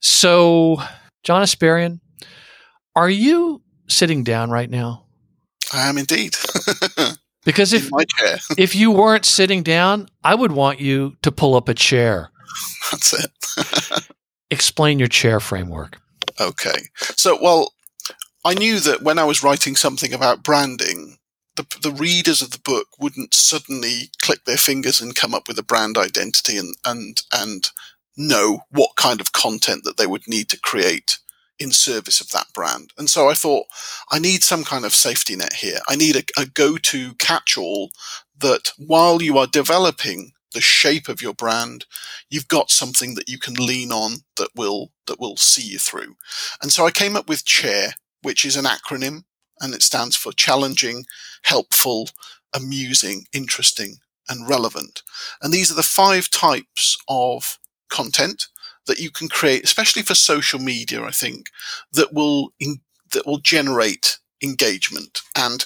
So, John Asperian, are you sitting down right now? I am indeed. Because if, if you weren't sitting down, I would want you to pull up a chair. That's it. Explain your chair framework. Okay. So, well, I knew that when I was writing something about branding, the, the readers of the book wouldn't suddenly click their fingers and come up with a brand identity and, and, and know what kind of content that they would need to create in service of that brand. And so I thought, I need some kind of safety net here. I need a, a go-to catch-all that while you are developing the shape of your brand, you've got something that you can lean on that will that will see you through. And so I came up with CHAIR, which is an acronym, and it stands for challenging, helpful, amusing, interesting, and relevant. And these are the five types of content that you can create, especially for social media, I think, that will in, that will generate engagement. And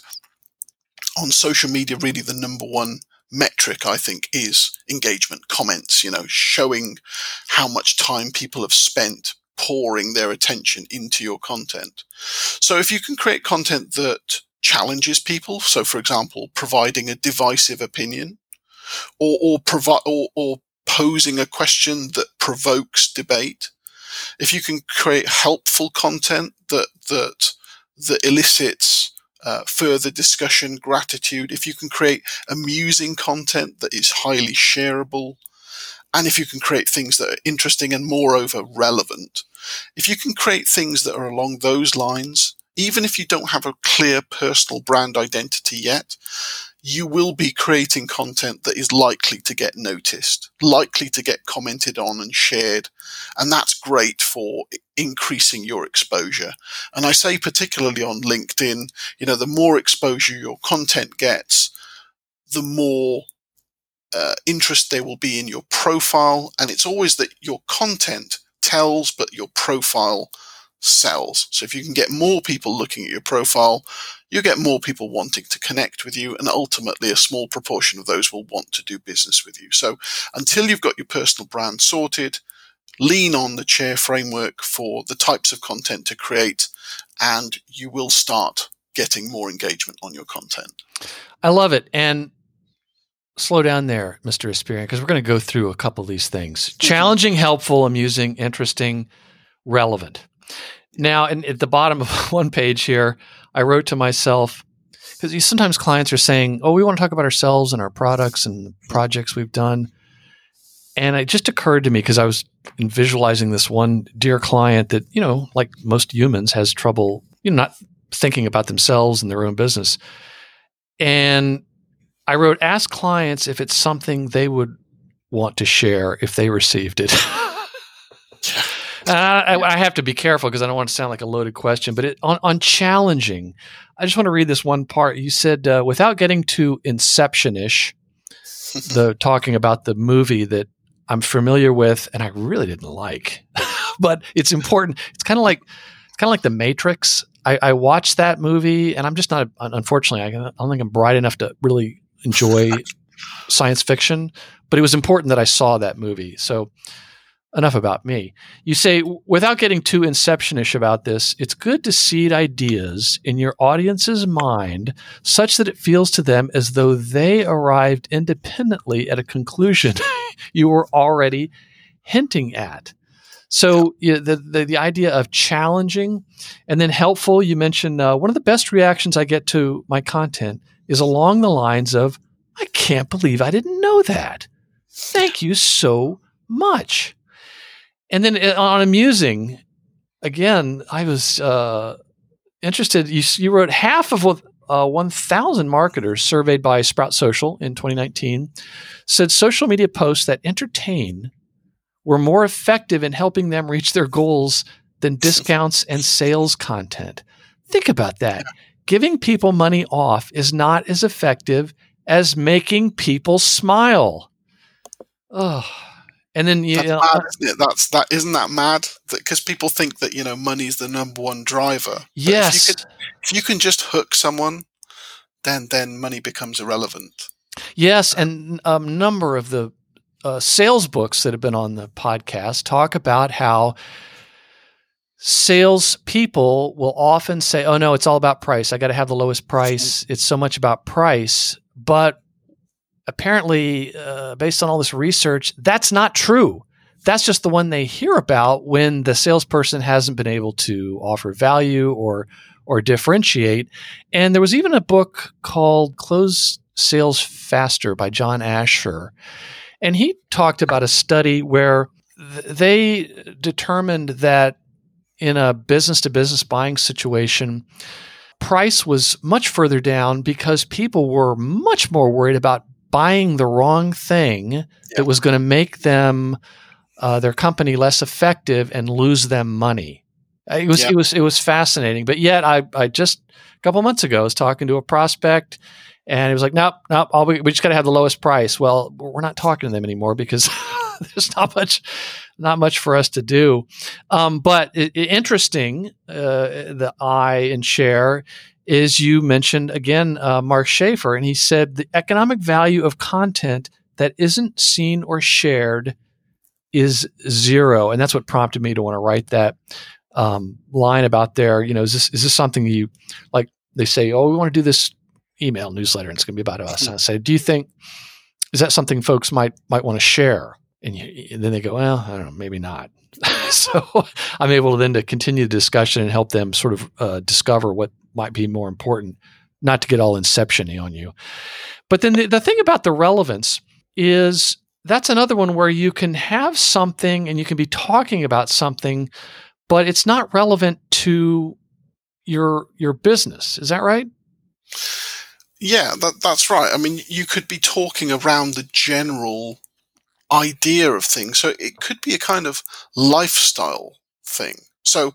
on social media, really the number one metric, I think, is engagement, comments, you know, showing how much time people have spent pouring their attention into your content. So if you can create content that challenges people, so for example, providing a divisive opinion, or or provi- or, or posing a question that provokes debate, if you can create helpful content that that that elicits Uh, further discussion, gratitude, if you can create amusing content that is highly shareable, and if you can create things that are interesting and moreover relevant, if you can create things that are along those lines, even if you don't have a clear personal brand identity yet, you will be creating content that is likely to get noticed, likely to get commented on and shared. And that's great for increasing your exposure. And I say particularly on LinkedIn, you know, the more exposure your content gets, the more uh, interest there will be in your profile. And it's always that your content tells, but your profile sells. So if you can get more people looking at your profile, you get more people wanting to connect with you, and ultimately a small proportion of those will want to do business with you. So until you've got your personal brand sorted, lean on the CHAIR framework for the types of content to create, and you will start getting more engagement on your content. I love it. And slow down there, Mister Asperian, because we're going to go through a couple of these things. Mm-hmm. Challenging, helpful, amusing, interesting, relevant. Now, in, at the bottom of one page here, I wrote to myself, because sometimes clients are saying, oh, we want to talk about ourselves and our products and the projects we've done. And it just occurred to me, because I was visualizing this one dear client that, you know, like most humans, has trouble, you know, not thinking about themselves and their own business. And I wrote, ask clients if it's something they would want to share if they received it. And I, I have to be careful because I don't want to sound like a loaded question, but it, on, on challenging, I just want to read this one part. You said, uh, without getting too Inception-ish, the talking about the movie that I'm familiar with and I really didn't like. But it's important. It's kind of like it's kind of like The Matrix. I, I watched that movie, and I'm just not. Unfortunately, I don't think I'm bright enough to really enjoy science fiction. But it was important that I saw that movie. So enough about me. You say, without getting too inception-ish about this, it's good to seed ideas in your audience's mind such that it feels to them as though they arrived independently at a conclusion you were already hinting at. So you know, the, the the idea of challenging and then helpful, you mentioned uh, one of the best reactions I get to my content is along the lines of, I can't believe I didn't know that. Thank you so much. And then on amusing, again, I was uh, interested. You, you wrote half of what uh, one thousand marketers surveyed by Sprout Social in twenty nineteen said social media posts that entertain were more effective in helping them reach their goals than discounts and sales content. Think about that. Giving people money off is not as effective as making people smile. Oh. And then you That's know, mad, isn't it? That's that isn't that mad? Because people think that you know money is the number one driver. But yes, if you, can, if you can just hook someone, then then money becomes irrelevant. Yes, and a number of the uh, sales books that have been on the podcast talk about how sales people will often say, "Oh no, it's all about price. I got to have the lowest price. It's so much about price." But apparently, uh, based on all this research, that's not true. That's just the one they hear about when the salesperson hasn't been able to offer value or or differentiate. And there was even a book called Close Sales Faster by John Asher. And he talked about a study where th- they determined that in a business-to-business buying situation, price was much further down because people were much more worried about buying the wrong thing yeah. that was going to make them uh, their company less effective and lose them money. It was yeah. it was it was fascinating. But yet, I I just a couple of months ago I was talking to a prospect, and he was like, "Nope, nope, all we, we just got to have the lowest price." Well, we're not talking to them anymore because there's not much not much for us to do. Um, but it, it, interesting, uh, the I and share. Is you mentioned, again, uh, Mark Schaefer, and he said the economic value of content that isn't seen or shared is zero. And that's what prompted me to want to write that um, line about there. You know, is this is this something you, like they say, oh, we want to do this email newsletter and it's going to be about us. And I say, do you think, is that something folks might might want to share? And, you, and then they go, well, I don't know, maybe not. So I'm able then to continue the discussion and help them sort of uh, discover what might be more important, not to get all inception-y on you. But then the, the thing about the relevance is that's another one where you can have something and you can be talking about something, but it's not relevant to your your business. Is that right? Yeah, that, that's right. I mean, you could be talking around the general idea of things. So it could be a kind of lifestyle thing. So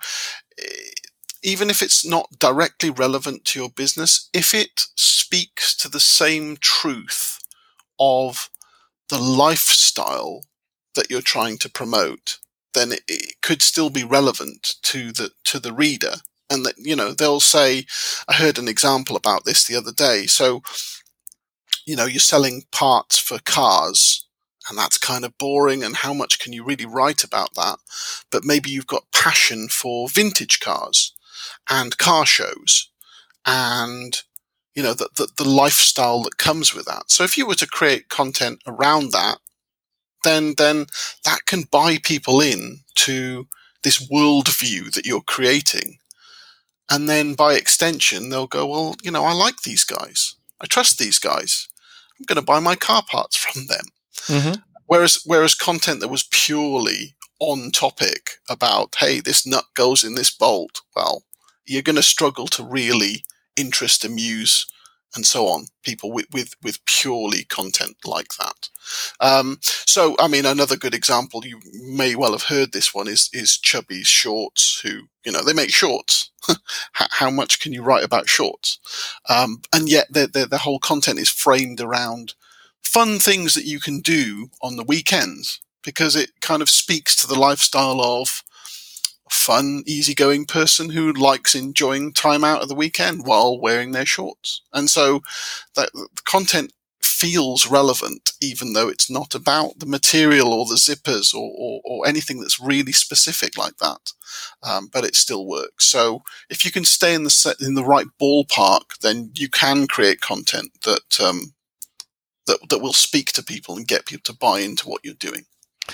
even if it's not directly relevant to your business, if it speaks to the same truth of the lifestyle that you're trying to promote, then it, it could still be relevant to the to the reader. And that, you know, they'll say, I heard an example about this the other day. So, you know, you're selling parts for cars, and that's kind of boring, and how much can you really write about that? But maybe you've got passion for vintage cars and car shows and, you know, the, the, the lifestyle that comes with that. So if you were to create content around that, then then that can buy people in to this worldview that you're creating. And then by extension, they'll go, well, you know, I like these guys. I trust these guys. I'm going to buy my car parts from them. Mm-hmm. Whereas, whereas content that was purely on topic about, hey, this nut goes in this bolt, well, you're going to struggle to really interest, amuse, and so on people with, with, with purely content like that. Um, so, I mean, another good example, you may well have heard this one, is, is Chubby's Shorts, who, you know, they make shorts. How much can you write about shorts? Um, and yet the, the, the whole content is framed around fun things that you can do on the weekends, because it kind of speaks to the lifestyle of a fun, easygoing person who likes enjoying time out of the weekend while wearing their shorts. And so that the content feels relevant, even though it's not about the material or the zippers or, or, or anything that's really specific like that. Um, but it still works. So if you can stay in the set, in the right ballpark, then you can create content that um, that that will speak to people and get people to buy into what you're doing.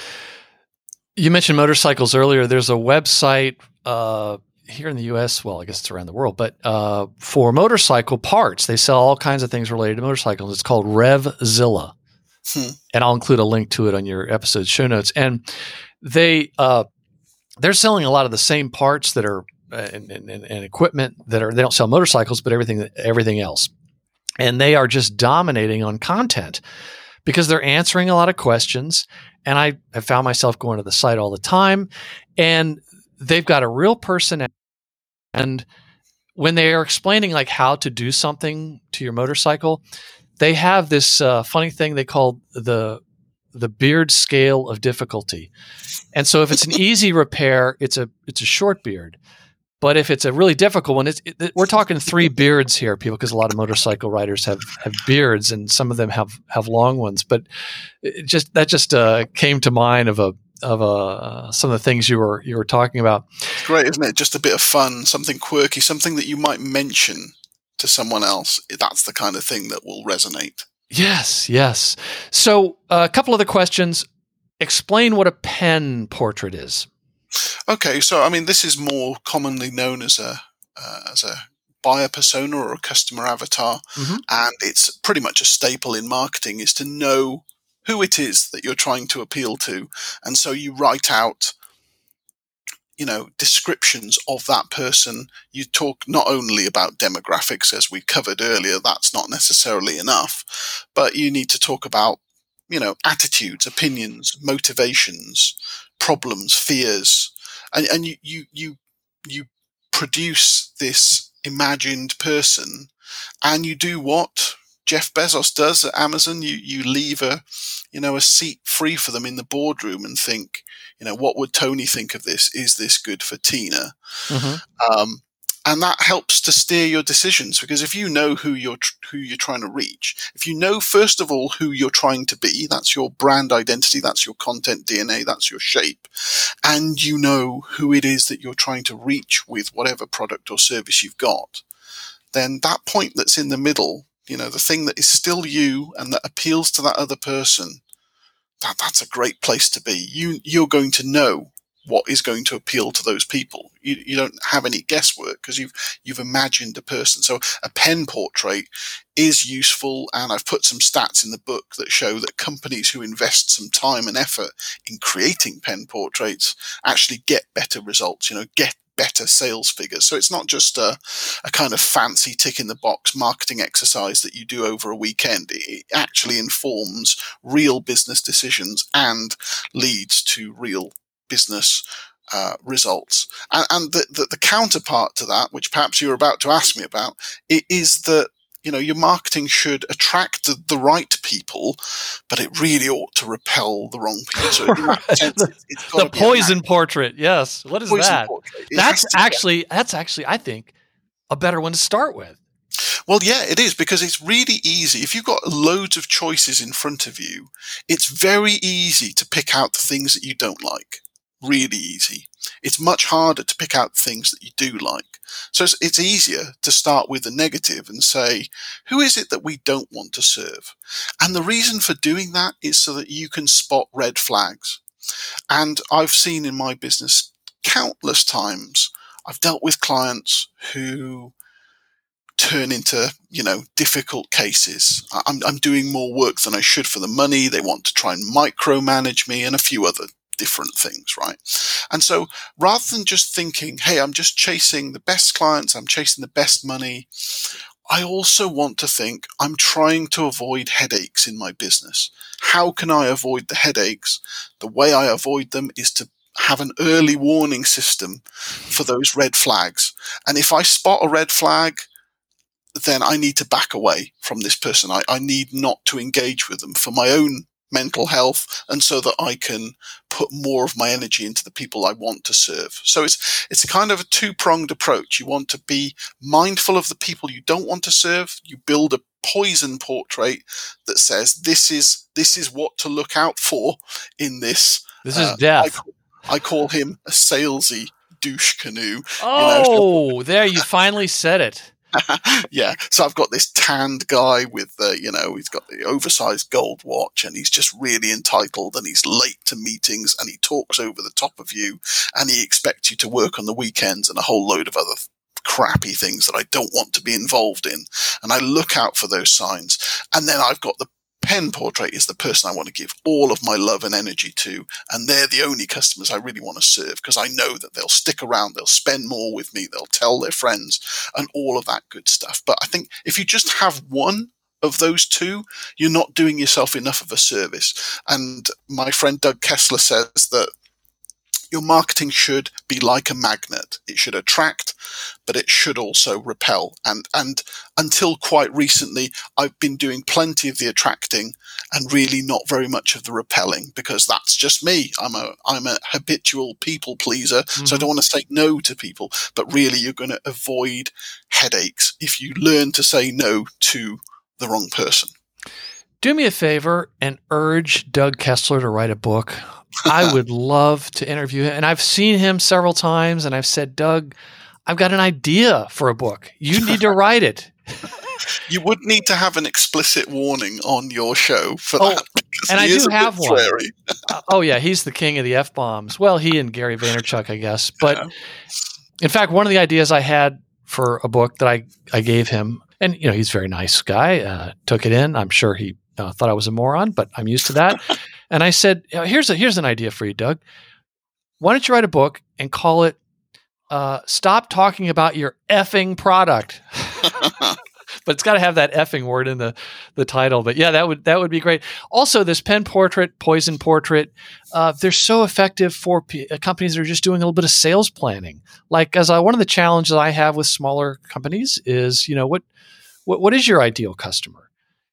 You mentioned motorcycles earlier. There's a website uh, here in the U S, well, I guess it's around the world, but uh, for motorcycle parts. They sell all kinds of things related to motorcycles. It's called RevZilla. Hmm. And I'll include a link to it on your episode show notes. And they, uh, they're selling a lot of the same parts that are uh, and, and, and equipment that are, they don't sell motorcycles, but everything, everything else. And they are just dominating on content because they're answering a lot of questions. And I have found myself going to the site all the time, and they've got a real person. And when they are explaining like how to do something to your motorcycle, they have this uh, funny thing they call the the beard scale of difficulty. And so if it's an easy repair, it's a it's a short beard. But if it's a really difficult one, it's, it, we're talking three beards here, people, because a lot of motorcycle riders have, have beards, and some of them have, have long ones. But it just that just uh, came to mind of a of a uh, some of the things you were you were talking about. It's great, isn't it? Just a bit of fun, something quirky, something that you might mention to someone else. That's the kind of thing that will resonate. Yes, yes. So uh, a couple other questions. Explain what a pen portrait is. Okay, so I mean, this is more commonly known as a uh, as a buyer persona or a customer avatar, mm-hmm. and it's pretty much a staple in marketing is to know who it is that you're trying to appeal to, and so you write out, you know, descriptions of that person. You talk not only about demographics, as we covered earlier, that's not necessarily enough, but you need to talk about, you know, attitudes, opinions, motivations, problems, fears, and, and you, you, you, you produce this imagined person, and you do what Jeff Bezos does at Amazon. You, you leave a, you know, a seat free for them in the boardroom and think, you know, what would Tony think of this? Is this good for Tina? Mm-hmm. Um, And that helps to steer your decisions, because if you know who you're tr- who you're trying to reach, if you know first of all who you're trying to be, that's your brand identity, that's your content D N A, that's your shape, and you know who it is that you're trying to reach with whatever product or service you've got, then that point that's in the middle, you know, the thing that is still you and that appeals to that other person, that that's a great place to be. You you're going to know what is going to appeal to those people. You, you don't have any guesswork because you've you've imagined a person. So a pen portrait is useful, and I've put some stats in the book that show that companies who invest some time and effort in creating pen portraits actually get better results, you know, get better sales figures. So it's not just a, a kind of fancy tick in the box marketing exercise that you do over a weekend. It actually informs real business decisions and leads to real business uh, results. And, and the, the, the counterpart to that, which perhaps you're about to ask me about, it is that, you know, your marketing should attract the, the right people, but it really ought to repel the wrong people. So in that sense, the, it's, it's the poison portrait. Yes. What is that? That's actually, that's actually, I think, a better one to start with. Well, yeah, it is, because it's really easy. If you've got loads of choices in front of you, it's very easy to pick out the things that you don't like. Really easy. It's much harder to pick out things that you do like. So it's, it's easier to start with the negative and say, who is it that we don't want to serve? And the reason for doing that is so that you can spot red flags. And I've seen in my business countless times, I've dealt with clients who turn into, you know, difficult cases. I'm, I'm doing more work than I should for the money. They want to try and micromanage me and a few other different things, right? And so rather than just thinking, hey, I'm just chasing the best clients, I'm chasing the best money, I also want to think, I'm trying to avoid headaches in my business. How can I avoid the headaches? The way I avoid them is to have an early warning system for those red flags. And if I spot a red flag, then I need to back away from this person. I, I need not to engage with them for my own mental health, and so that I can put more of my energy into the people I want to serve. So it's it's kind of a two-pronged approach. You want to be mindful of the people you don't want to serve. You build a poison portrait that says this is this is what to look out for in this. This is uh, death. I call, I call him a salesy douche canoe. Oh, you know? There you finally said it. Yeah, so I've got this tanned guy with the, you know, he's got the oversized gold watch, and he's just really entitled, and he's late to meetings, and he talks over the top of you, and he expects you to work on the weekends and a whole load of other crappy things that I don't want to be involved in. And I look out for those signs. And then I've got the pen portrait is the person I want to give all of my love and energy to, and they're the only customers I really want to serve, because I know that they'll stick around, they'll spend more with me, they'll tell their friends, and all of that good stuff. But I think if you just have one of those two, you're not doing yourself enough of a service. And my friend Doug Kessler says that your marketing should be like a magnet. It should attract, but it should also repel. And and until quite recently, I've been doing plenty of the attracting and really not very much of the repelling, because that's just me. I'm a I'm a habitual people pleaser, mm-hmm. so I don't want to say no to people. But really, you're going to avoid headaches if you learn to say no to the wrong person. Do me a favor and urge Doug Kessler to write a book. I would love to interview him. And I've seen him several times, and I've said, Doug, I've got an idea for a book. You need to write it. You would need to have an explicit warning on your show for oh, that. And I do have one. uh, oh, yeah. He's the king of the F-bombs. Well, he and Gary Vaynerchuk, I guess. But yeah. In fact, one of the ideas I had for a book that I, I gave him, and you know, he's a very nice guy, uh, took it in. I'm sure he uh, thought I was a moron, but I'm used to that. And I said, here's a, here's an idea for you, Doug. Why don't you write a book and call it uh, Stop Talking About Your Effing Product? But it's got to have that effing word in the, the title. But yeah, that would that would be great. Also, this pen portrait, poison portrait, uh, they're so effective for p- companies that are just doing a little bit of sales planning. Like, as I, one of the challenges I have with smaller companies is, you know, what what what is your ideal customer?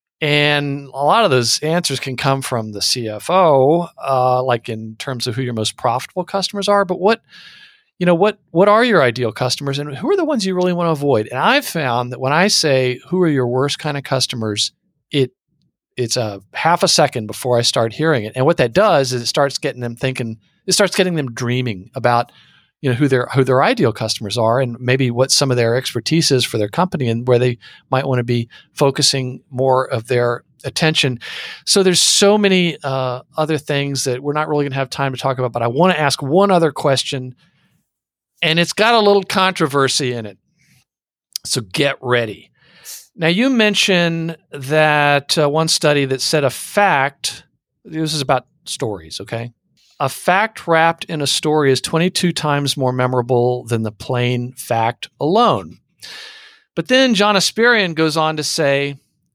And a lot of those answers can come from the C F O, uh, like in terms of who your most profitable customers are. But what, you know, what what are your ideal customers, and who are the ones you really want to avoid? And I've found that when I say who are your worst kind of customers, it it's a half a second before I start hearing it. And what that does is it starts getting them thinking. It starts getting them dreaming about, you know, who their who their ideal customers are, and maybe what some of their expertise is for their company, and where they might want to be focusing more of their attention. So there's so many uh, other things that we're not really going to have time to talk about, but I want to ask one other question, and it's got a little controversy in it. So get ready. Now, you mentioned that uh, one study that said a fact, this is about stories, okay? A fact wrapped in a story is twenty-two times more memorable than the plain fact alone. But then John Espirian goes on to say,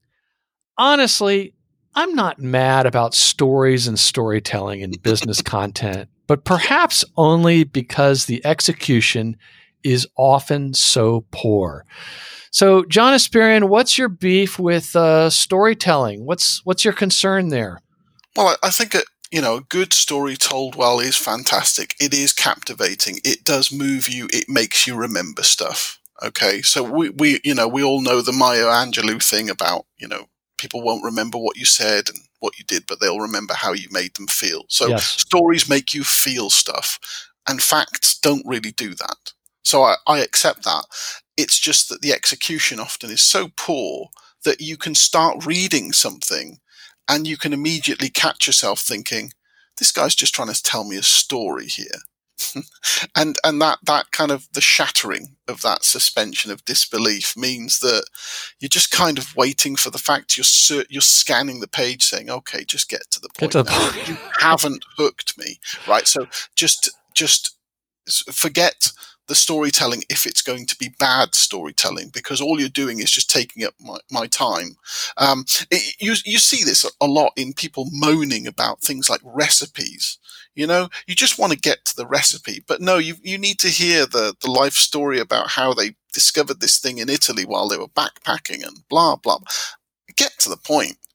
honestly, I'm not mad about stories and storytelling and business content, but perhaps only because the execution is often so poor. So, John Espirian, what's your beef with uh, storytelling? What's what's your concern there? Well, I, I think it. You know, a good story told well is fantastic. It is captivating. It does move you. It makes you remember stuff. Okay. So we, we, you know, we all know the Maya Angelou thing about, you know, people won't remember what you said and what you did, but they'll remember how you made them feel. So yes. Stories make you feel stuff, and facts don't really do that. So I, I accept that. It's just that the execution often is so poor that you can start reading something and you can immediately catch yourself thinking, this guy's just trying to tell me a story here. and and that, that kind of the shattering of that suspension of disbelief means that you're just kind of waiting for the fact. You're you're scanning the page saying, okay, just get to the point. Get to the point. You haven't hooked me, right? So just just forget the storytelling if it's going to be bad storytelling, because all you're doing is just taking up my, my time. Um, it, you you see this a lot in people moaning about things like recipes. You know, you just want to get to the recipe, but no, you you need to hear the, the life story about how they discovered this thing in Italy while they were backpacking and blah, blah. Get to the point.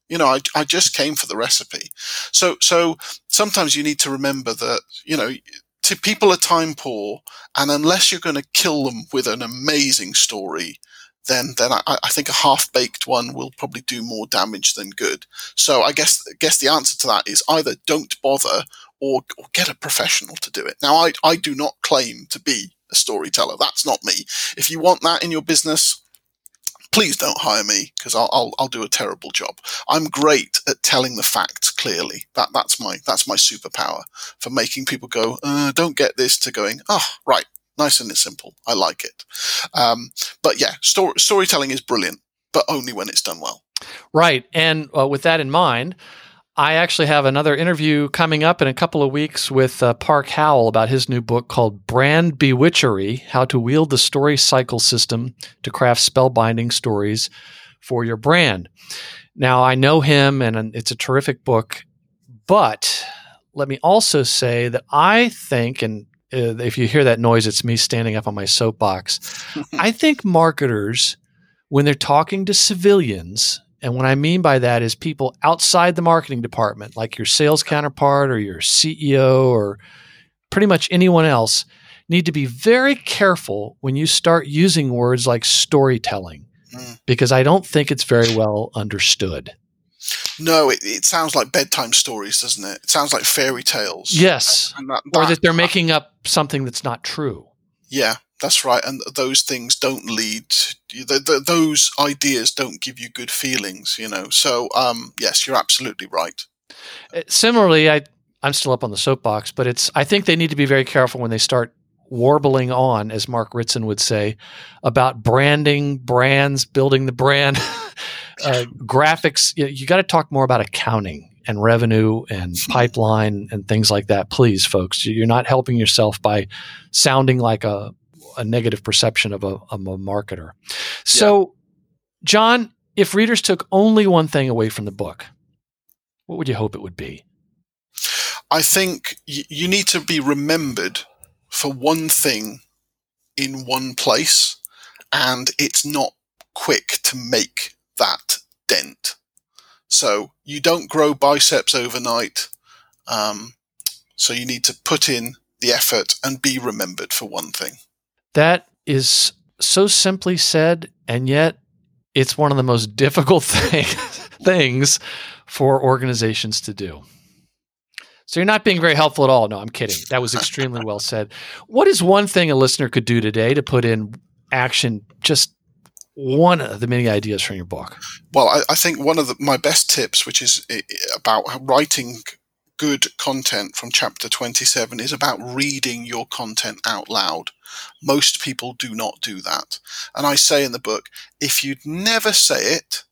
You know, I, I just came for the recipe. So, so sometimes you need to remember that, you know, to people are time poor, and unless you're going to kill them with an amazing story, then then I, I think a half-baked one will probably do more damage than good. So I guess guess the answer to that is either don't bother or, or get a professional to do it. Now, I, I do not claim to be a storyteller. That's not me. If you want that in your business, please don't hire me, because I'll, I'll I'll do a terrible job. I'm great at telling the facts clearly. That that's my that's my superpower for making people go, uh, don't get this, to going, oh, right, nice and simple. I like it. Um, but yeah, story, storytelling is brilliant, but only when it's done well. Right. And uh, with that in mind, I actually have another interview coming up in a couple of weeks with uh, Park Howell about his new book called Brand Bewitchery: How to Wield the Story Cycle System to Craft Spellbinding Stories for Your Brand. Now, I know him, and it's a terrific book, but let me also say that I think, and uh, if you hear that noise, it's me standing up on my soapbox, I think marketers, when they're talking to civilians, and what I mean by that is people outside the marketing department, like your sales counterpart or your C E O or pretty much anyone else, need to be very careful when you start using words like storytelling, mm. because I don't think it's very well understood. No, it, it sounds like bedtime stories, doesn't it? It sounds like fairy tales. Yes, and that, that, or that they're making up something that's not true. Yeah. That's right, and those things don't lead. The, the, those ideas don't give you good feelings, you know. So, um, yes, you're absolutely right. Similarly, I I'm still up on the soapbox, but it's I think they need to be very careful when they start warbling on, as Mark Ritson would say, about branding, brands, building the brand, uh, graphics. You, you got to talk more about accounting and revenue and pipeline and things like that. Please, folks, you're not helping yourself by sounding like a a negative perception of a, of a marketer. So, yeah. John, if readers took only one thing away from the book, what would you hope it would be? I think y- you need to be remembered for one thing in one place, and it's not quick to make that dent. So you don't grow biceps overnight. Um, so you need to put in the effort and be remembered for one thing. That is so simply said, and yet it's one of the most difficult thing, things for organizations to do. So you're not being very helpful at all. No, I'm kidding. That was extremely well said. What is one thing a listener could do today to put in action just one of the many ideas from your book? Well, I, I think one of the, my best tips, which is about writing good content from chapter twenty-seven, is about reading your content out loud. Most people do not do that. And I say in the book, if you'd never say it,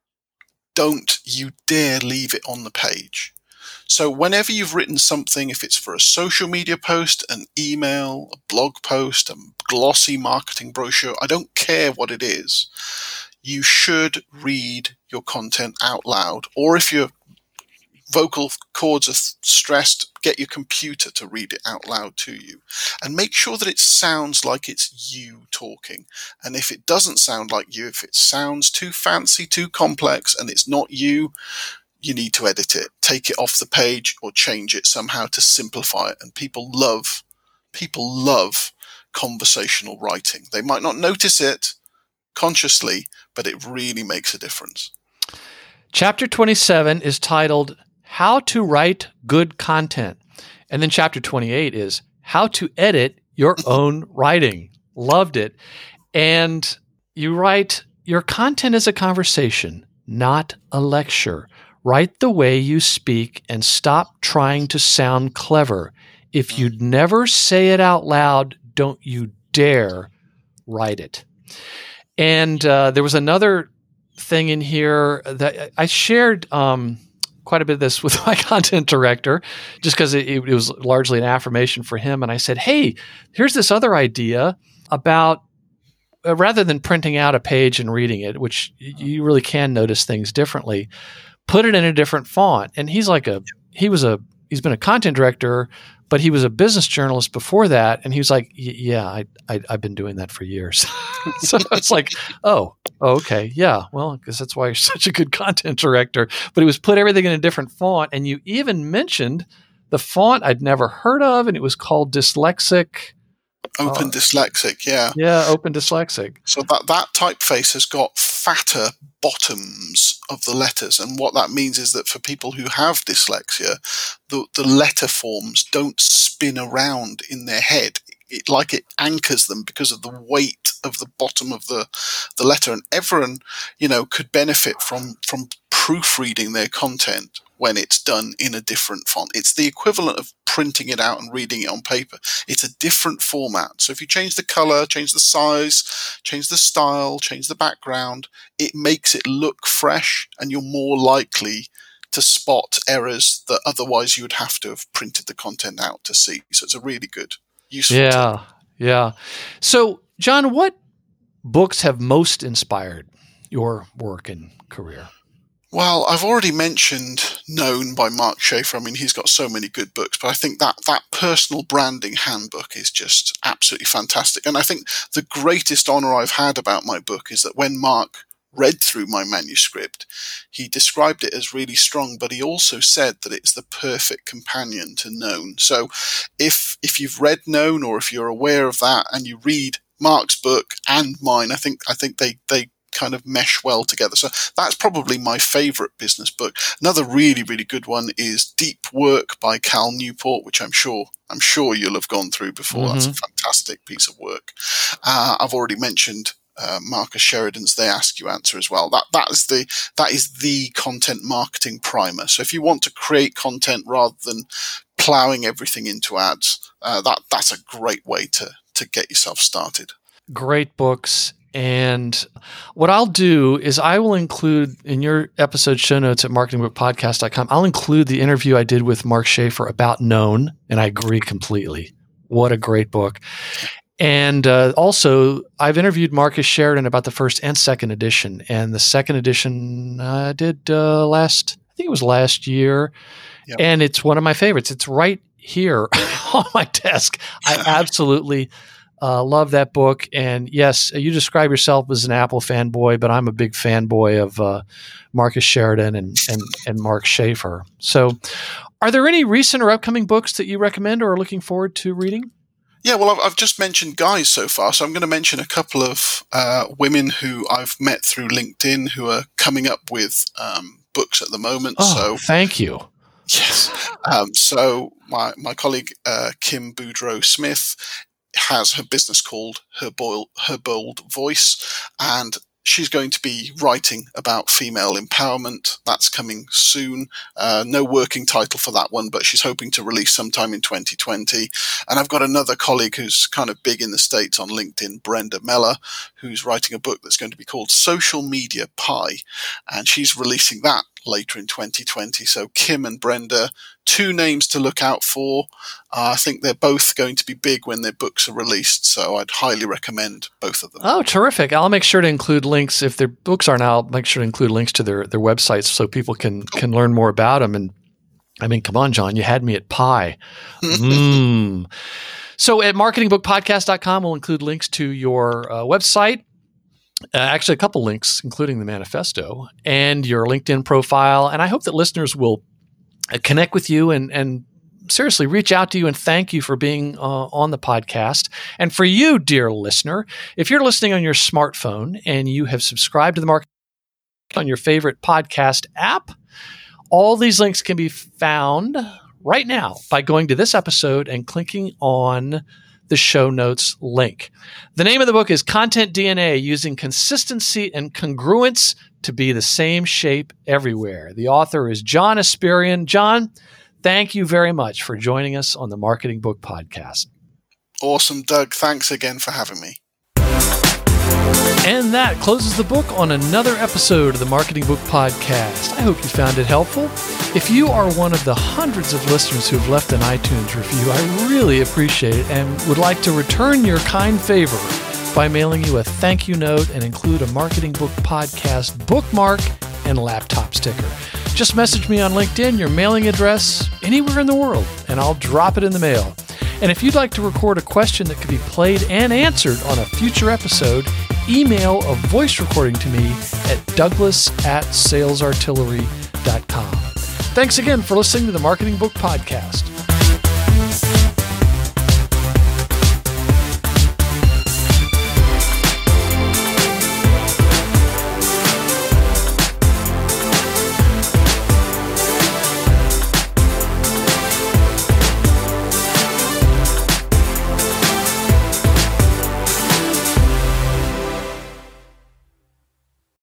don't you dare leave it on the page. So whenever you've written something, if it's for a social media post, an email, a blog post, a glossy marketing brochure, I don't care what it is, you should read your content out loud. Or if your vocal cords are stressed, get your computer to read it out loud to you. And make sure that it sounds like it's you talking. And if it doesn't sound like you, if it sounds too fancy, too complex, and it's not you, you need to edit it, take it off the page, or change it somehow to simplify it. And people love, people love conversational writing. They might not notice it consciously, but it really makes a difference. Chapter twenty-seven is titled How to Write Good Content. And then chapter twenty-eight is How to Edit Your Own Writing. Loved it. And you write, your content is a conversation, not a lecture. Write the way you speak and stop trying to sound clever. If you'd never say it out loud, don't you dare write it. And uh, there was another thing in here that I shared um, quite a bit of this with my content director, just because it, it was largely an affirmation for him. And I said, hey, here's this other idea about uh, rather than printing out a page and reading it, which you really can notice things differently, put it in a different font. And he's like a, he was a, he's been a content director but he was a business journalist before that. And he was like, yeah, I, I, I've been doing that for years. So it's like, oh, oh, okay. Yeah. Well, I guess that's why you're such a good content director. But he was put everything in a different font. And you even mentioned the font I'd never heard of, and it was called Dyslexic. Open uh, Dyslexic, yeah. Yeah, Open Dyslexic. So that, that typeface has got fatter bottoms of the letters. And what that means is that for people who have dyslexia, the, the letter forms don't spin around in their head. It, like it anchors them because of the weight of the bottom of the, the letter. And everyone, you know, could benefit from, from proofreading their content when it's done in a different font. It's the equivalent of printing it out and reading it on paper. It's a different format. So if you change the color, change the size, change the style, change the background, it makes it look fresh, and you're more likely to spot errors that otherwise you would have to have printed the content out to see. So it's a really good, useful Yeah, tip. yeah. So, John, what books have most inspired your work and career? Well, I've already mentioned Known by Mark Schaefer. I mean, he's got so many good books, but I think that that personal branding handbook is just absolutely fantastic. And I think the greatest honor I've had about my book is that when Mark read through my manuscript, he described it as really strong, but he also said that it's the perfect companion to Known. So if if you've read Known, or if you're aware of that and you read Mark's book and mine, I think I think they they kind of mesh well together. So that's probably my favorite business book. Another really, really good one is Deep Work by Cal Newport, which I'm sure I'm sure you'll have gone through before. Mm-hmm. That's a fantastic piece of work. Uh, I've already mentioned uh, Marcus Sheridan's They Ask You Answer as well. That that is the that is the content marketing primer. So if you want to create content rather than plowing everything into ads, uh, that that's a great way to to get yourself started. Great books. And what I'll do is I will include in your episode show notes at marketing book podcast dot com, I'll include the interview I did with Mark Schaefer about Known, and I agree completely. What a great book. And uh, also, I've interviewed Marcus Sheridan about the first and second edition, and the second edition I uh, did uh, last, I think it was last year, yep. And it's one of my favorites. It's right here on my desk. I absolutely Uh, love that book. And yes, you describe yourself as an Apple fanboy, but I'm a big fanboy of uh, Marcus Sheridan and, and, and Mark Schaefer. So are there any recent or upcoming books that you recommend or are looking forward to reading? Yeah, well, I've, I've just mentioned guys so far, so I'm going to mention a couple of uh, women who I've met through LinkedIn who are coming up with um, books at the moment. Oh, so thank you. Yes. Um, so my, my colleague, uh, Kim Boudreau-Smith, has her business called Her Bold, Her Bold Voice, and she's going to be writing about female empowerment. That's coming soon. Uh, no working title for that one, but she's hoping to release sometime in twenty twenty. And I've got another colleague who's kind of big in the States on LinkedIn, Brenda Meller, who's writing a book that's going to be called Social Media Pie, and she's releasing that later in twenty twenty. So Kim and Brenda, two names to look out for. Uh, I think they're both going to be big when their books are released, so I'd highly recommend both of them. Oh, terrific. I'll make sure to include links. If their books aren't out, I'll make sure to include links to their, their websites so people can, can learn more about them. And I mean, come on, John, you had me at pie. mm. So at marketing book podcast dot com, we'll include links to your uh, website. Uh, actually, a couple links, including the manifesto and your LinkedIn profile. And I hope that listeners will uh, connect with you and, and seriously reach out to you and thank you for being uh, on the podcast. And for you, dear listener, if you're listening on your smartphone and you have subscribed to the Marketing on your favorite podcast app, all these links can be found right now by going to this episode and clicking on the show notes link. The name of the book is Content D N A, Using Consistency and Congruence to Be the Same Shape Everywhere. The author is John Espirian. John, thank you very much for joining us on the Marketing Book Podcast. Awesome, Doug. Thanks again for having me. And that closes the book on another episode of the Marketing Book Podcast. I hope you found it helpful. If you are one of the hundreds of listeners who've left an iTunes review, I really appreciate it and would like to return your kind favor by mailing you a thank you note and include a Marketing Book Podcast bookmark and laptop sticker. Just message me on LinkedIn, your mailing address, anywhere in the world, and I'll drop it in the mail. And if you'd like to record a question that could be played and answered on a future episode, email a voice recording to me at douglas at salesartillery dot com. Thanks again for listening to the Marketing Book Podcast.